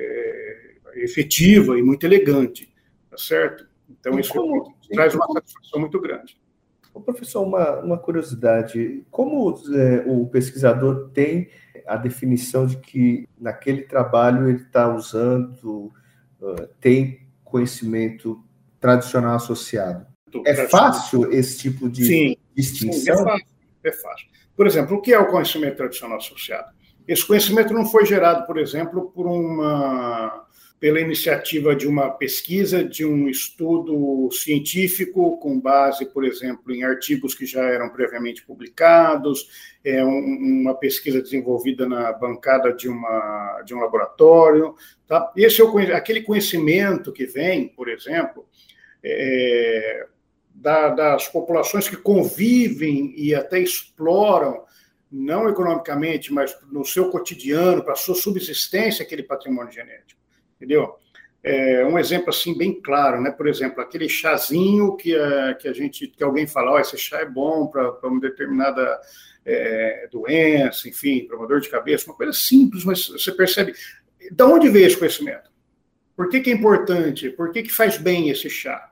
efetiva e muito elegante, tá certo? Então, isso traz uma satisfação muito grande. Professor, uma curiosidade, como o pesquisador tem a definição de que naquele trabalho ele está usando, tem conhecimento tradicional associado? É fácil esse tipo de distinção? Sim, é fácil. Por exemplo, o que é o conhecimento tradicional associado? Esse conhecimento não foi gerado, por exemplo, pela iniciativa de uma pesquisa, de um estudo científico com base, por exemplo, em artigos que já eram previamente publicados, uma pesquisa desenvolvida na bancada de um laboratório. Tá? Esse é aquele conhecimento que vem, por exemplo, das populações que convivem e até exploram, não economicamente, mas no seu cotidiano, para a sua subsistência, aquele patrimônio genético. Entendeu? Um exemplo assim bem claro, né? Por exemplo, aquele chazinho que alguém fala, esse chá é bom para uma determinada doença, enfim, para uma dor de cabeça, uma coisa simples, mas você percebe de onde veio esse conhecimento? Por que é importante? Por que faz bem esse chá?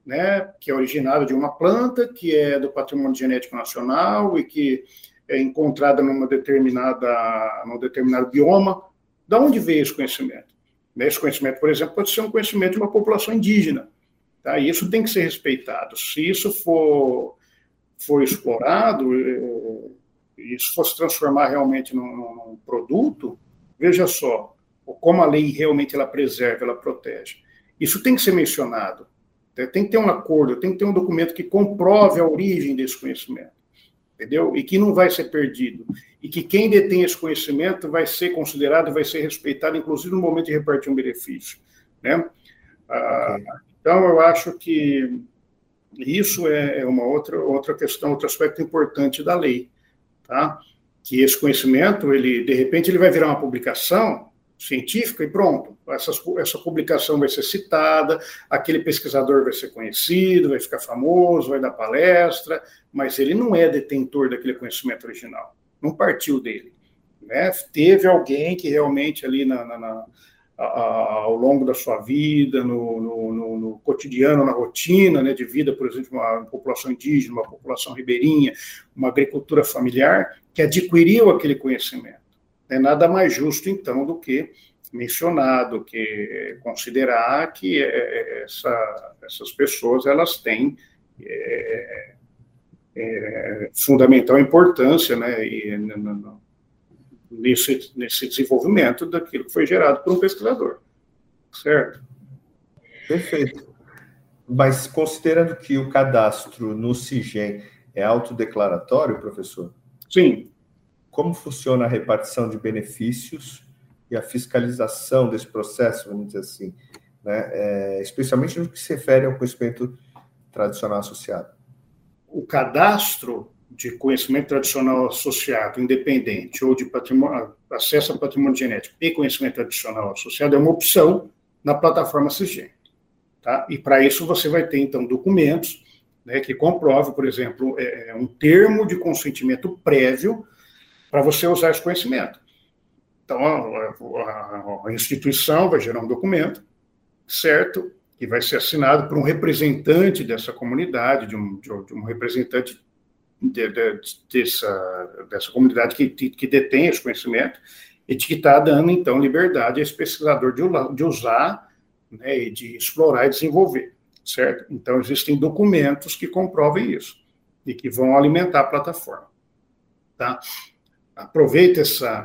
né, que é originário de uma planta, que é do patrimônio genético nacional e que é encontrada num determinado bioma. Da onde veio esse conhecimento? Esse conhecimento, por exemplo, pode ser um conhecimento de uma população indígena, tá? E isso tem que ser respeitado. Se isso for explorado, e isso for se transformar realmente num produto, veja só, como a lei realmente ela preserva, ela protege. Isso tem que ser mencionado. Tem que ter um acordo, tem que ter um documento que comprove a origem desse conhecimento, entendeu? E que não vai ser perdido. E que quem detém esse conhecimento vai ser considerado, vai ser respeitado, inclusive no momento de repartir um benefício, né? Então, eu acho que isso é uma outra questão, outro aspecto importante da lei, tá? Que esse conhecimento, de repente, ele vai virar uma publicação científica e pronto. Essa publicação vai ser citada, aquele pesquisador vai ser conhecido, vai ficar famoso, vai dar palestra, mas ele não é detentor daquele conhecimento original, não partiu dele, né? Teve alguém que realmente ali ao longo da sua vida, no cotidiano, na rotina, né, de vida, por exemplo, uma população indígena, uma população ribeirinha, uma agricultura familiar, que adquiriu aquele conhecimento. É nada mais justo, então, do que mencionar, do que considerar que essas pessoas elas têm fundamental importância, né, nesse desenvolvimento daquilo que foi gerado por um pesquisador, certo? Perfeito. Mas considerando que o cadastro no CIGEM é autodeclaratório, professor? Sim. Como funciona a repartição de benefícios e a fiscalização desse processo, vamos dizer assim, né? Especialmente no que se refere ao conhecimento tradicional associado? O cadastro de conhecimento tradicional associado, independente, ou de acesso a patrimônio genético e conhecimento tradicional associado é uma opção na plataforma CIGEM, tá? E para isso você vai ter, então, documentos, né, que comprovem, por exemplo, um termo de consentimento prévio para você usar esse conhecimento. Então, a instituição vai gerar um documento, certo? Que vai ser assinado por um representante dessa comunidade, de um representante dessa comunidade que detém esse conhecimento e que está dando, então, liberdade a esse pesquisador de usar, né, e de explorar e desenvolver, certo? Então, existem documentos que comprovem isso e que vão alimentar a plataforma, tá? Aproveita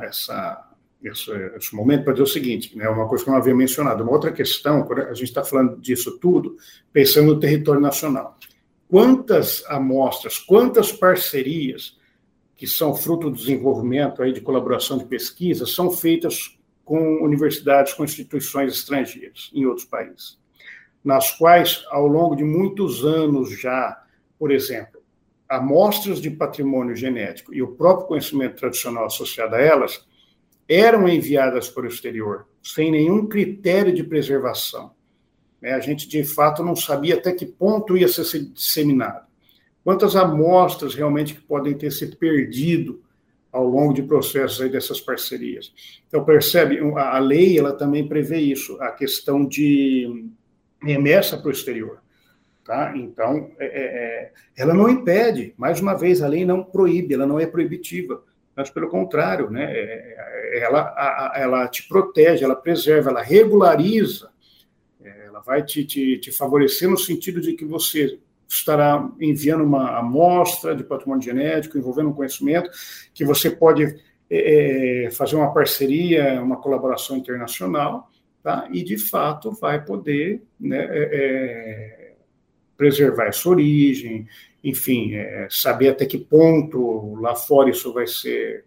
esse momento para dizer o seguinte, né, uma coisa que eu não havia mencionado, uma outra questão, quando a gente está falando disso tudo, pensando no território nacional. Quantas amostras, quantas parcerias que são fruto do desenvolvimento aí de colaboração de pesquisa são feitas com universidades, com instituições estrangeiras em outros países, nas quais, ao longo de muitos anos já, por exemplo, amostras de patrimônio genético e o próprio conhecimento tradicional associado a elas eram enviadas para o exterior, sem nenhum critério de preservação. A gente, de fato, não sabia até que ponto ia ser disseminado. Quantas amostras realmente que podem ter se perdido ao longo de processos aí dessas parcerias. Então, percebe, a lei ela também prevê isso, a questão de remessa para o exterior. Tá? Então, ela não impede, mais uma vez, a lei não proíbe, ela não é proibitiva, mas, pelo contrário, né, ela te protege, ela preserva, ela regulariza, ela vai te favorecer no sentido de que você estará enviando uma amostra de patrimônio genético, envolvendo um conhecimento, que você pode fazer uma parceria, uma colaboração internacional, tá? E, de fato, vai poder, né, preservar essa origem, enfim, saber até que ponto lá fora isso vai ser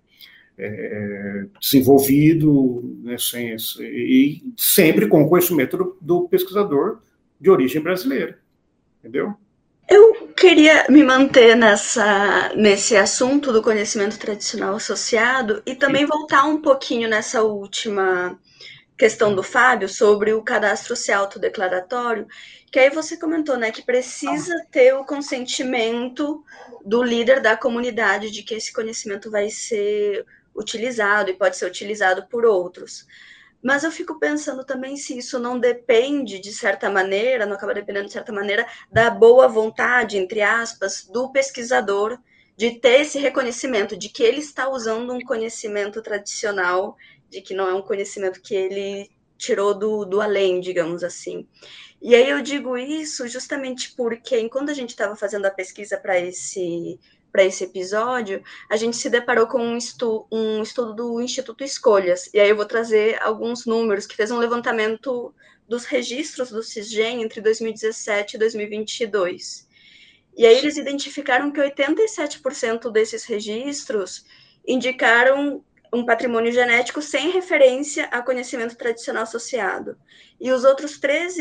desenvolvido, né, e sempre com o conhecimento do pesquisador de origem brasileira, entendeu? Eu queria me manter nesse assunto do conhecimento tradicional associado e também voltar um pouquinho nessa última questão do Fábio sobre o cadastro ser autodeclaratório, que aí você comentou, né, que precisa ter o consentimento do líder da comunidade de que esse conhecimento vai ser utilizado e pode ser utilizado por outros. Mas eu fico pensando também se isso não depende, de certa maneira, não acaba dependendo, de certa maneira, da boa vontade, entre aspas, do pesquisador, de ter esse reconhecimento de que ele está usando um conhecimento tradicional, de que não é um conhecimento que ele tirou do além, digamos assim. E aí eu digo isso justamente porque, enquanto a gente estava fazendo a pesquisa para esse episódio, a gente se deparou com um estudo do Instituto Escolhas. E aí eu vou trazer alguns números, que fez um levantamento dos registros do Cisgen entre 2017 e 2022. E aí eles identificaram que 87% desses registros indicaram um patrimônio genético sem referência a conhecimento tradicional associado. E os outros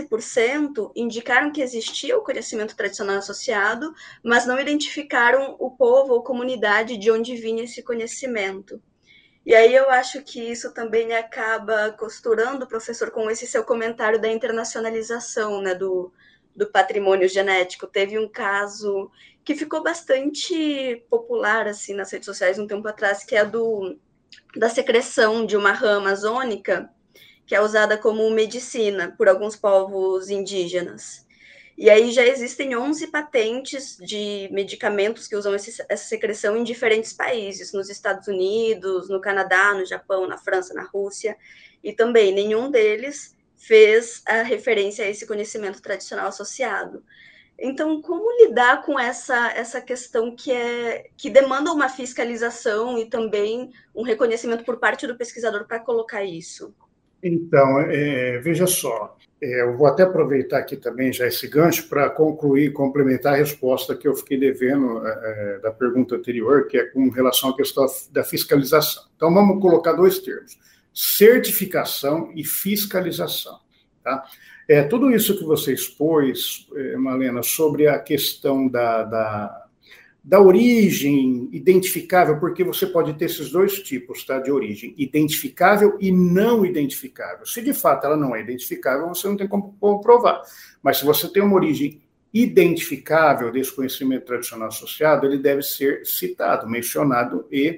13% indicaram que existia o conhecimento tradicional associado, mas não identificaram o povo ou comunidade de onde vinha esse conhecimento. E aí eu acho que isso também acaba costurando, professor, com esse seu comentário da internacionalização, né, do patrimônio genético. Teve um caso que ficou bastante popular assim, nas redes sociais um tempo atrás, que é da secreção de uma rã amazônica, que é usada como medicina por alguns povos indígenas. E aí já existem 11 patentes de medicamentos que usam essa secreção em diferentes países, nos Estados Unidos, no Canadá, no Japão, na França, na Rússia, e também nenhum deles fez a referência a esse conhecimento tradicional associado. Então, como lidar com essa questão que demanda uma fiscalização e também um reconhecimento por parte do pesquisador para colocar isso? Então, veja só, eu vou até aproveitar aqui também já esse gancho para concluir, complementar a resposta que eu fiquei devendo da pergunta anterior, que é com relação à questão da fiscalização. Então, vamos colocar dois termos, certificação e fiscalização, tá? Tudo isso que você expôs, Malena, sobre a questão da origem identificável, porque você pode ter esses dois tipos, tá, de origem, identificável e não identificável. Se de fato ela não é identificável, você não tem como comprovar. Mas se você tem uma origem identificável desse conhecimento tradicional associado, ele deve ser citado, mencionado, e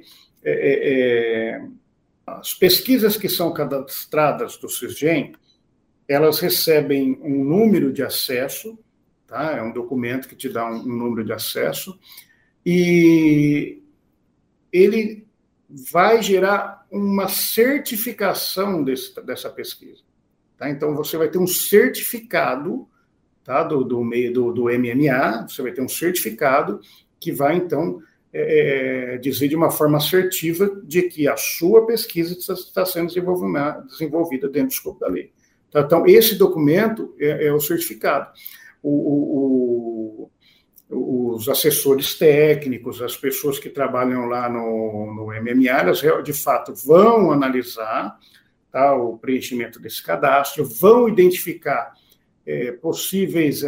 as pesquisas que são cadastradas do Cisgen, elas recebem um número de acesso, tá? É um documento que te dá um número de acesso, e ele vai gerar uma certificação dessa pesquisa. Tá? Então, você vai ter um certificado, tá? do MMA, você vai ter um certificado que vai, então, dizer de uma forma assertiva de que a sua pesquisa está sendo desenvolvida dentro do escopo da lei. Tá? Então, esse documento é o certificado. Os assessores técnicos, as pessoas que trabalham lá no MMA, elas de fato vão analisar, tá, o preenchimento desse cadastro, vão identificar possíveis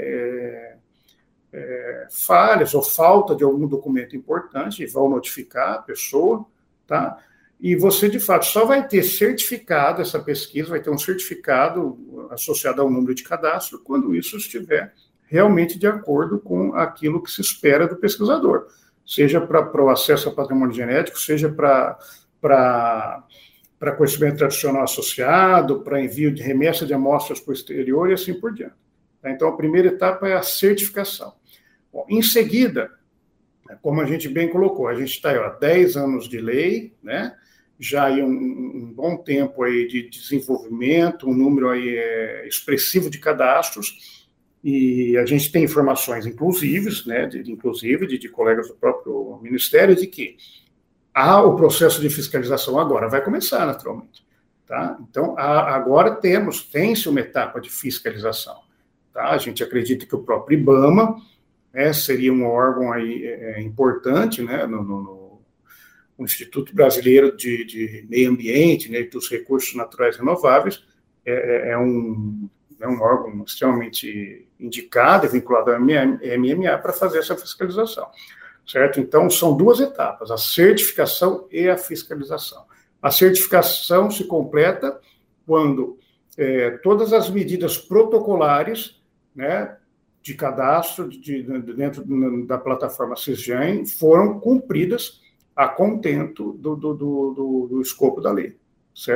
falhas ou falta de algum documento importante, e vão notificar a pessoa, tá? E você, de fato, só vai ter certificado essa pesquisa, vai ter um certificado associado ao número de cadastro, quando isso estiver realmente de acordo com aquilo que se espera do pesquisador, seja para o acesso ao patrimônio genético, seja para conhecimento tradicional associado, para envio de remessa de amostras para o exterior e assim por diante. Então, a primeira etapa é a certificação. Bom, em seguida, como a gente bem colocou, a gente está há 10 anos de lei, né? Já aí um bom tempo aí de desenvolvimento, um número aí expressivo de cadastros, e a gente tem informações inclusives, né, de colegas do próprio Ministério, de que o processo de fiscalização agora vai começar, naturalmente. Tá? Então, agora tem-se uma etapa de fiscalização. Tá? A gente acredita que o próprio IBAMA seria um órgão aí, importante, né, no Instituto Brasileiro de Meio Ambiente, né, dos Recursos Naturais Renováveis, é um órgão extremamente indicado e vinculado ao MMA para fazer essa fiscalização, certo? Então, são duas etapas, a certificação e a fiscalização. A certificação se completa quando todas as medidas protocolares, né, de cadastro dentro da plataforma Cisgen foram cumpridas a contento do escopo da lei, certo?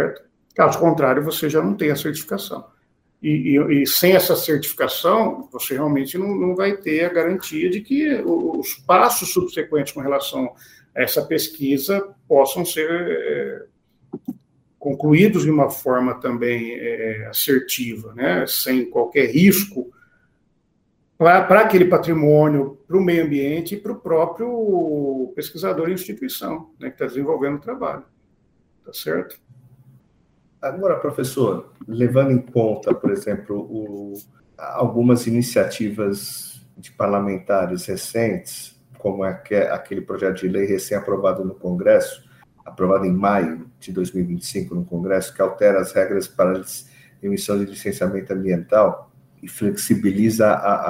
Caso contrário, você já não tem a certificação. E sem essa certificação, você realmente não vai ter a garantia de que os passos subsequentes com relação a essa pesquisa possam ser concluídos de uma forma também assertiva, né? Sem qualquer risco para aquele patrimônio, para o meio ambiente e para o próprio pesquisador e instituição, né, que está desenvolvendo o trabalho. Tá certo? Agora, professor, levando em conta, por exemplo, algumas iniciativas de parlamentares recentes, como aquele projeto de lei recém-aprovado no Congresso, aprovado em maio de 2025 no Congresso, que altera as regras para a emissão de licenciamento ambiental e flexibiliza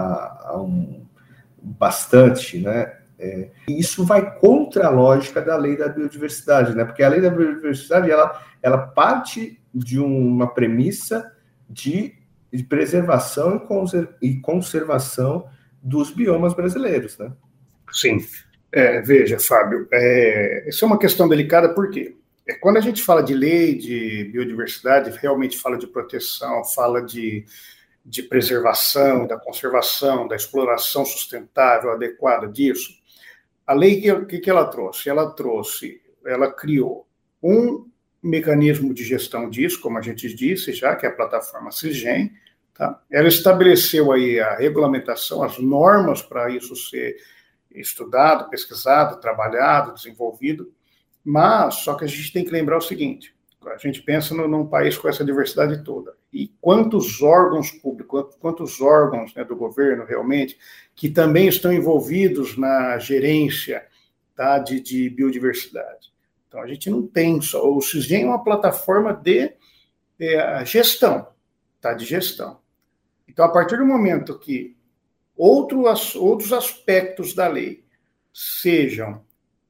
bastante, né? Isso vai contra a lógica da lei da biodiversidade, né? Porque a lei da biodiversidade ela parte de uma premissa de preservação e conservação dos biomas brasileiros, né? Sim. Veja, Fábio, isso é uma questão delicada, porque quando a gente fala de lei de biodiversidade, realmente fala de proteção, fala de preservação, da conservação, da exploração sustentável, adequada disso. A lei, o que ela trouxe? Ela criou um mecanismo de gestão disso, como a gente disse já, que é a plataforma CISGEM, tá? Ela estabeleceu aí a regulamentação, as normas para isso ser estudado, pesquisado, trabalhado, desenvolvido, mas só que a gente tem que lembrar o seguinte: a gente pensa num país com essa diversidade toda, e quantos órgãos públicos, quantos órgãos, né, do governo realmente, que também estão envolvidos na gerência, tá, de biodiversidade. Então, a gente não tem só... O CISGEM é uma plataforma de gestão, tá, de gestão. Então, a partir do momento que outros aspectos da lei sejam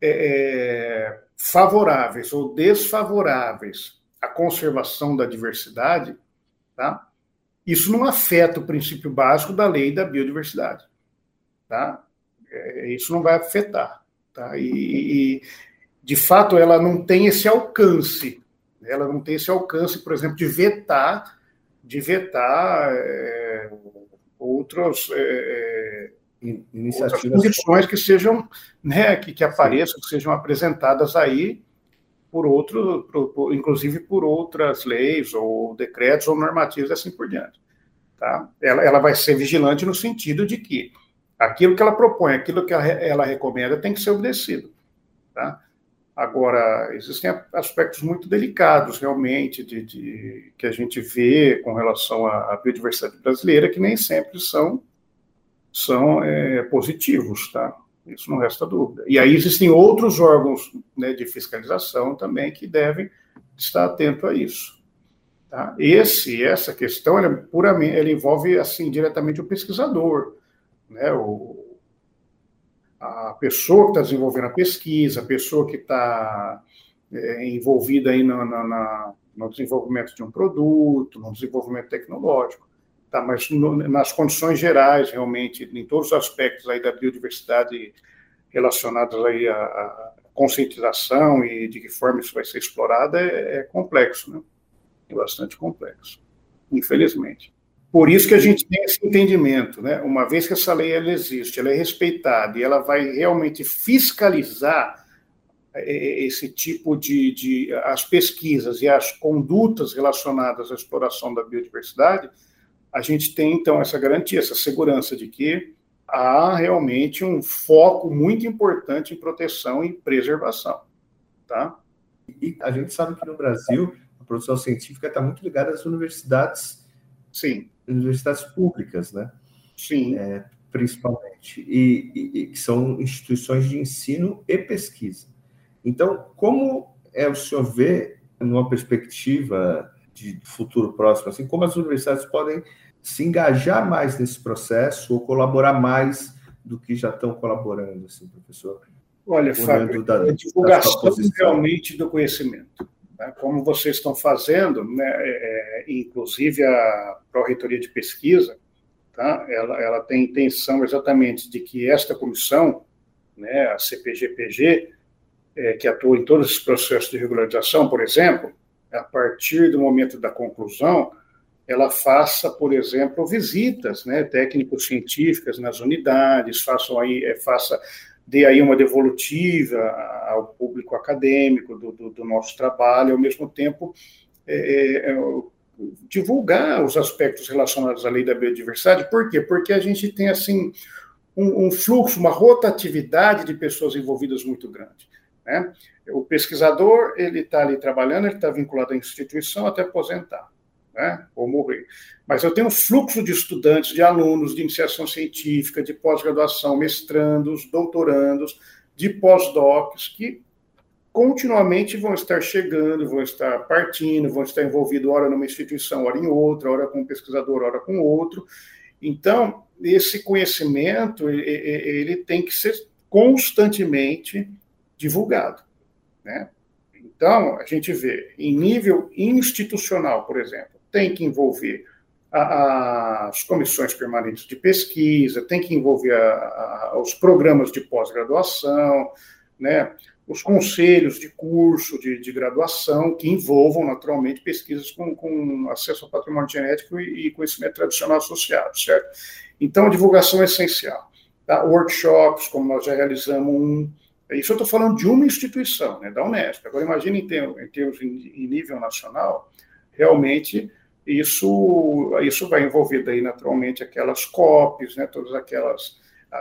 favoráveis ou desfavoráveis à conservação da diversidade, tá? Isso não afeta o princípio básico da lei da biodiversidade, tá? Isso não vai afetar, tá? E de fato, ela não tem esse alcance. Ela não tem esse alcance, por exemplo, de vetar outras condições que sejam, né, que apareçam, que sejam apresentadas aí inclusive por outras leis ou decretos ou normativos assim por diante. Tá? Ela vai ser vigilante no sentido de que aquilo que ela propõe, aquilo que ela recomenda tem que ser obedecido. Tá? Agora, existem aspectos muito delicados, realmente, que a gente vê com relação à biodiversidade brasileira, que nem sempre são positivos, tá? Isso não resta dúvida. E aí existem outros órgãos, né, de fiscalização também que devem estar atentos a isso. Tá? Essa questão, ela envolve, assim, diretamente o pesquisador, né? A pessoa que está desenvolvendo a pesquisa, a pessoa que está envolvida aí no desenvolvimento de um produto, no desenvolvimento tecnológico. Tá, mas nas condições gerais, realmente, em todos os aspectos aí da biodiversidade relacionados aí à conscientização e de que forma isso vai ser explorado, é complexo, né? É bastante complexo, infelizmente. Por isso que a gente tem esse entendimento, né? Uma vez que essa lei ela existe, ela é respeitada e ela vai realmente fiscalizar esse tipo as pesquisas e as condutas relacionadas à exploração da biodiversidade, a gente tem, então, essa garantia, essa segurança de que há realmente um foco muito importante em proteção e preservação. Tá? E a gente sabe que no Brasil a produção científica está muito ligada às universidades, sim, universidades públicas, né? Sim. Principalmente, e que são instituições de ensino e pesquisa. Então, como o senhor vê, numa perspectiva de futuro próximo, assim, como as universidades podem se engajar mais nesse processo ou colaborar mais do que já estão colaborando, assim, professor? Olha, Fábio, a divulgação realmente do conhecimento. Né? Como vocês estão fazendo, né, inclusive a Pró-Reitoria de Pesquisa, tá? Ela tem intenção exatamente de que esta comissão, né, a CPGPG, que atua em todos os processos de regularização, por exemplo, a partir do momento da conclusão, ela faça, por exemplo, visitas, né, técnico-científicas nas unidades, dê aí uma devolutiva ao público acadêmico do nosso trabalho, ao mesmo tempo divulgar os aspectos relacionados à lei da biodiversidade. Por quê? Porque a gente tem, assim, um fluxo, uma rotatividade de pessoas envolvidas muito grande, né? O pesquisador, ele está ali trabalhando, ele está vinculado à instituição até aposentar, né, ou morrer. Mas eu tenho um fluxo de estudantes, de alunos, de iniciação científica, de pós-graduação, mestrandos, doutorandos, de pós-docs, que continuamente vão estar chegando, vão estar partindo, vão estar envolvidos, ora numa instituição, ora em outra, ora com um pesquisador, ora com outro. Então, esse conhecimento, ele tem que ser constantemente divulgado, né? Então, a gente vê, em nível institucional, por exemplo, tem que envolver as comissões permanentes de pesquisa, tem que envolver os programas de pós-graduação, né, os conselhos de curso de graduação, que envolvam, naturalmente, pesquisas com acesso ao patrimônio genético e conhecimento tradicional associado, certo? Então, a divulgação é essencial. Tá? Workshops, como nós já realizamos isso eu estou falando de uma instituição, né, da Unesp. Agora, imagine em nível nacional, realmente isso vai envolver daí, naturalmente, aquelas COPs, né, todas aquelas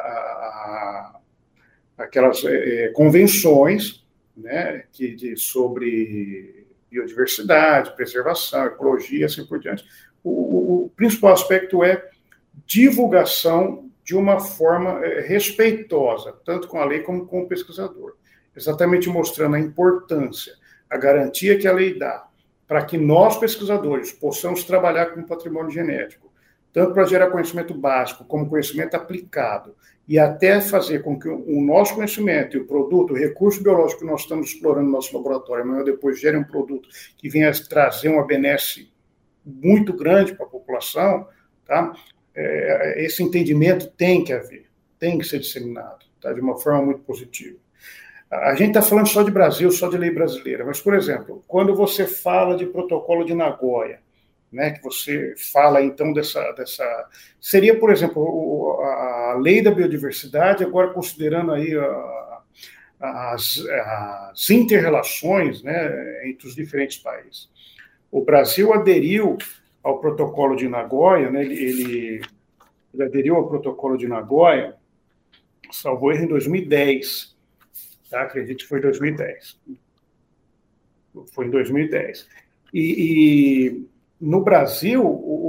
convenções, né, sobre biodiversidade, preservação, ecologia, assim por diante. O principal aspecto é divulgação de uma forma respeitosa, tanto com a lei como com o pesquisador, exatamente mostrando a importância, a garantia que a lei dá, para que nós, pesquisadores, possamos trabalhar com patrimônio genético, tanto para gerar conhecimento básico, como conhecimento aplicado, e até fazer com que o nosso conhecimento e o produto, o recurso biológico que nós estamos explorando no nosso laboratório, amanhã depois gere um produto que venha trazer uma benesse muito grande para a população, tá? Esse entendimento tem que haver, tem que ser disseminado, tá? De uma forma muito positiva. A gente está falando só de Brasil, só de lei brasileira, mas, por exemplo, quando você fala de protocolo de Nagoya, né, que você fala, então, seria, por exemplo, a lei da biodiversidade, agora considerando aí as inter-relações, né, entre os diferentes países. O Brasil aderiu ao protocolo de Nagoya, né, ele aderiu ao protocolo de Nagoya, salvo erro, em 2010, tá? Acredito que foi 2010. Foi em 2010. E no Brasil,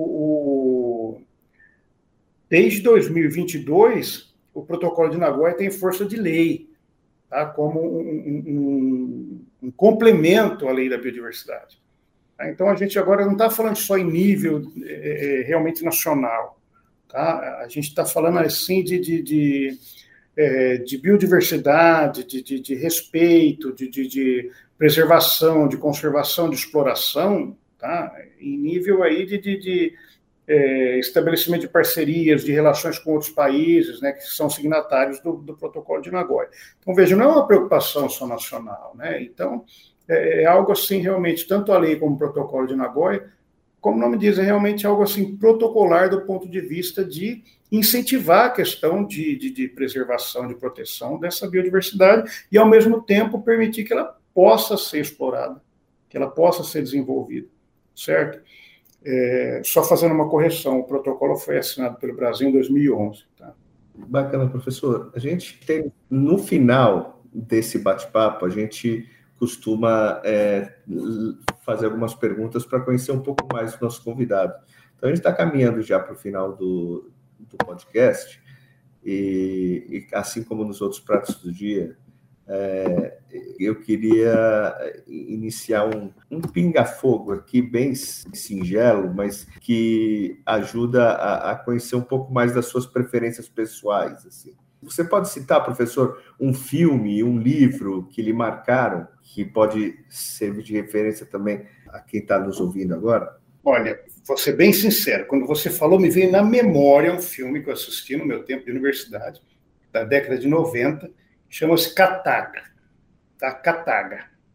desde 2022, o protocolo de Nagoya tem força de lei, tá? Como um complemento à lei da biodiversidade. Então, a gente agora não está falando só em nível realmente nacional, tá? A gente está falando, assim, de biodiversidade, de respeito, de preservação, de conservação, de exploração, tá? Em nível aí de estabelecimento de parcerias, de relações com outros países, né, que são signatários do protocolo de Nagoya. Então, veja, não é uma preocupação só nacional, né? Então, é algo assim, realmente, tanto a lei como o protocolo de Nagoya, como o nome diz, é realmente algo assim protocolar do ponto de vista de incentivar a questão de preservação, de proteção dessa biodiversidade e, ao mesmo tempo, permitir que ela possa ser explorada, que ela possa ser desenvolvida, certo? Só fazendo uma correção, o protocolo foi assinado pelo Brasil em 2011. Tá? Bacana, professor. A gente tem, no final desse bate-papo, a gente costuma fazer algumas perguntas para conhecer um pouco mais do nosso convidado. Então, a gente está caminhando já para o final do podcast, e assim como nos outros pratos do dia, eu queria iniciar um pinga-fogo aqui, bem singelo, mas que ajuda a conhecer um pouco mais das suas preferências pessoais, assim. Você pode citar, professor, um filme, um livro que lhe marcaram, que pode servir de referência também a quem está nos ouvindo agora? Olha, vou ser bem sincero, quando você falou, me veio na memória um filme que eu assisti no meu tempo de universidade, da década de 90, que chama-se Kataga. Tá? Kataga.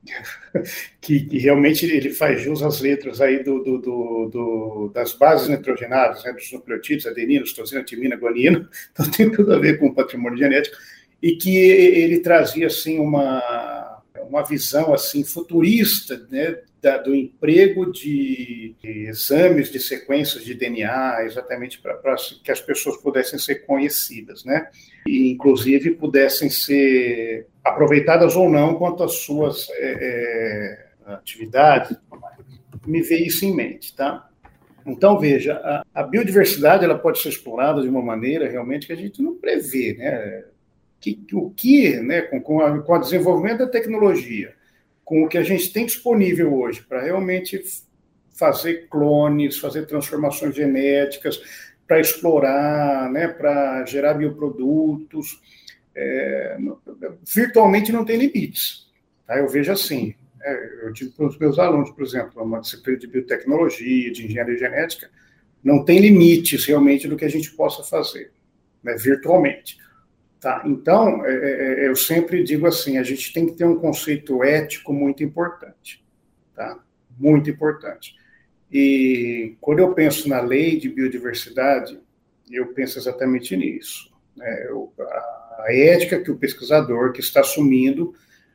que realmente ele faz jus às letras aí das bases nitrogenadas, né, dos nucleotídeos, adenina, citosina, timina, guanina, então tem tudo a ver com o patrimônio genético, e que ele trazia assim uma visão assim futurista, né, do emprego de exames de sequências de DNA, exatamente para que as pessoas pudessem ser conhecidas, né, e inclusive pudessem ser aproveitadas ou não quanto às suas atividades. Me veio isso em mente, tá? Então, veja, a biodiversidade ela pode ser explorada de uma maneira realmente que a gente não prevê, né? Né, com o desenvolvimento da tecnologia, com o que a gente tem disponível hoje para realmente fazer clones, fazer transformações genéticas, para explorar, né, para gerar bioprodutos, virtualmente não tem limites. Tá? Eu vejo assim, eu digo para os meus alunos, por exemplo, uma disciplina de biotecnologia, de engenharia genética, não tem limites realmente do que a gente possa fazer, né, virtualmente. Tá? Então, eu sempre digo assim, a gente tem que ter um conceito ético muito importante, tá? Muito importante. E quando eu penso na lei de biodiversidade, eu penso exatamente nisso. Né? A ética que o pesquisador que está assumindo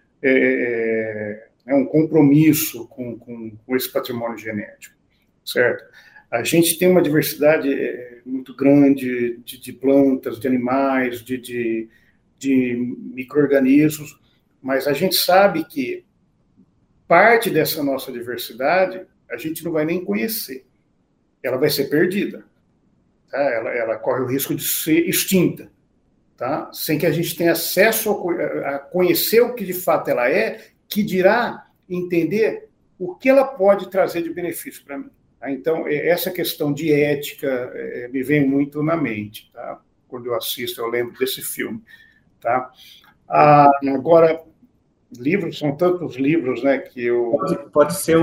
é um compromisso com esse patrimônio genético, certo? A gente tem uma diversidade muito grande de plantas, de animais, de micro-organismos, mas a gente sabe que parte dessa nossa diversidade a gente não vai nem conhecer. Ela vai ser perdida. Tá? Ela corre o risco de ser extinta, tá? Sem que a gente tenha acesso a conhecer o que de fato ela é, que dirá entender o que ela pode trazer de benefício para mim. Então, essa questão de ética me vem muito na mente, tá? Quando eu assisto, eu lembro desse filme, tá? Agora, livros, são tantos livros, né, que eu... Pode ser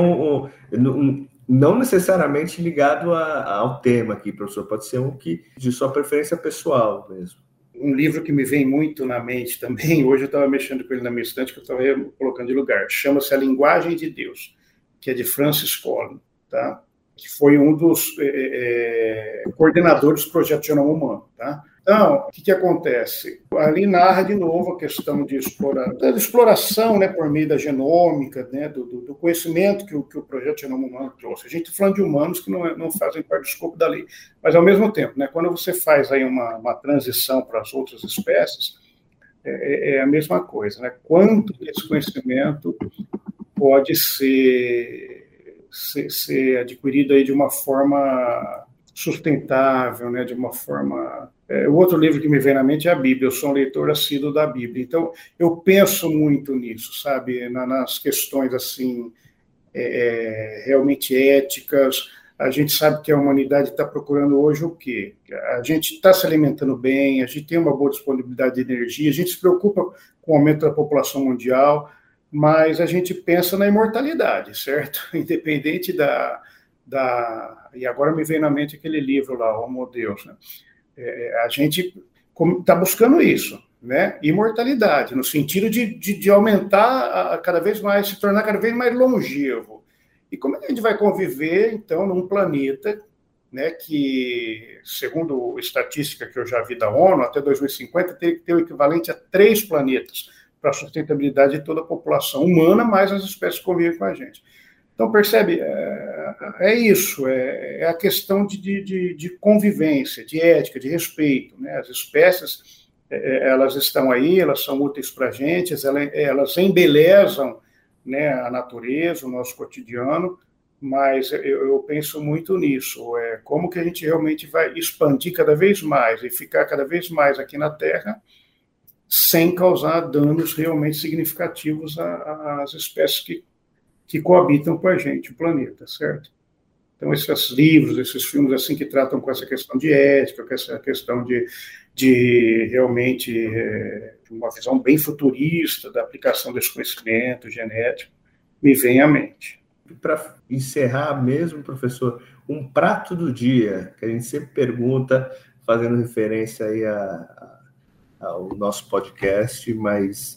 não necessariamente ligado ao tema aqui, professor, pode ser de sua preferência pessoal mesmo. Um livro que me vem muito na mente também, hoje eu estava mexendo com ele na minha estante, que eu estava colocando de lugar, chama-se A Linguagem de Deus, que é de Francis Collins, tá? Que foi um dos coordenadores do projeto Genoma Humano. Tá? Então, o que acontece? Ali narra de novo a questão da exploração, né, por meio da genômica, né, do conhecimento que o projeto Genoma Humano trouxe. A gente está falando de humanos que não fazem parte do escopo da lei, mas, ao mesmo tempo, né, quando você faz aí uma transição para as outras espécies, é a mesma coisa. Né? Quanto desse conhecimento pode ser adquirido aí de uma forma sustentável, né, de uma forma... O outro livro que me vem na mente é a Bíblia, eu sou um leitor assíduo da Bíblia, então eu penso muito nisso, sabe, nas questões assim, realmente éticas. A gente sabe que a humanidade está procurando hoje o quê? A gente está se alimentando bem, a gente tem uma boa disponibilidade de energia, a gente se preocupa com o aumento da população mundial, mas a gente pensa na imortalidade, certo? Independente e agora me vem na mente aquele livro lá, Homo Deus, né? A gente está buscando isso, né? Imortalidade, no sentido de aumentar cada vez mais, se tornar cada vez mais longevo. E como é que a gente vai conviver, então, num planeta, né, que, segundo a estatística que eu já vi da ONU, até 2050 tem que ter o equivalente a 3 planetas para a sustentabilidade de toda a população humana, mais as espécies que convivem com a gente. Então, percebe, isso, é a questão de convivência, de ética, de respeito. Né? As espécies, elas estão aí, elas são úteis para a gente, elas embelezam, né, a natureza, o nosso cotidiano, mas eu penso muito nisso, como que a gente realmente vai expandir cada vez mais e ficar cada vez mais aqui na Terra, sem causar danos realmente significativos às espécies que coabitam com a gente, o planeta, certo? Então, esses livros, esses filmes assim que tratam com essa questão de ética, com essa questão de realmente uma visão bem futurista da aplicação desse conhecimento genético, me vem à mente. Para encerrar mesmo, professor, um prato do dia, que a gente sempre pergunta, fazendo referência aí ao nosso podcast, mas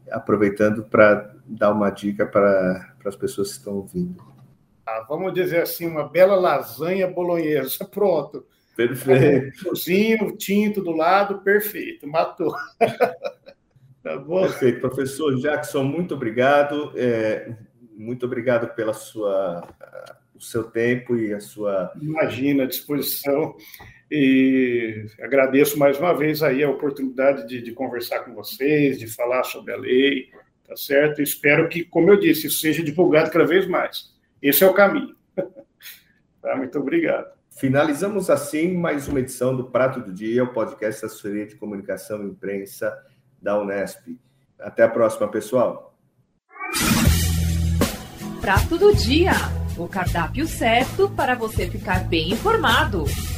aproveitando para dar uma dica para as pessoas que estão ouvindo. Vamos dizer assim, uma bela lasanha bolonhesa, pronto. Perfeito. Cozinho, tinto do lado, perfeito, matou. Tá bom? Perfeito. Professor Jackson, muito obrigado. Muito obrigado pela o seu tempo e a sua... Imagina, à disposição. E agradeço mais uma vez aí a oportunidade de conversar com vocês, de falar sobre a lei, tá certo? Espero que, como eu disse, isso seja divulgado cada vez mais. Esse é o caminho. Tá, muito obrigado. Finalizamos assim mais uma edição do Prato do Dia, o podcast da Assessoria de Comunicação e Imprensa da Unesp. Até a próxima, pessoal. Prato do Dia, o cardápio certo para você ficar bem informado.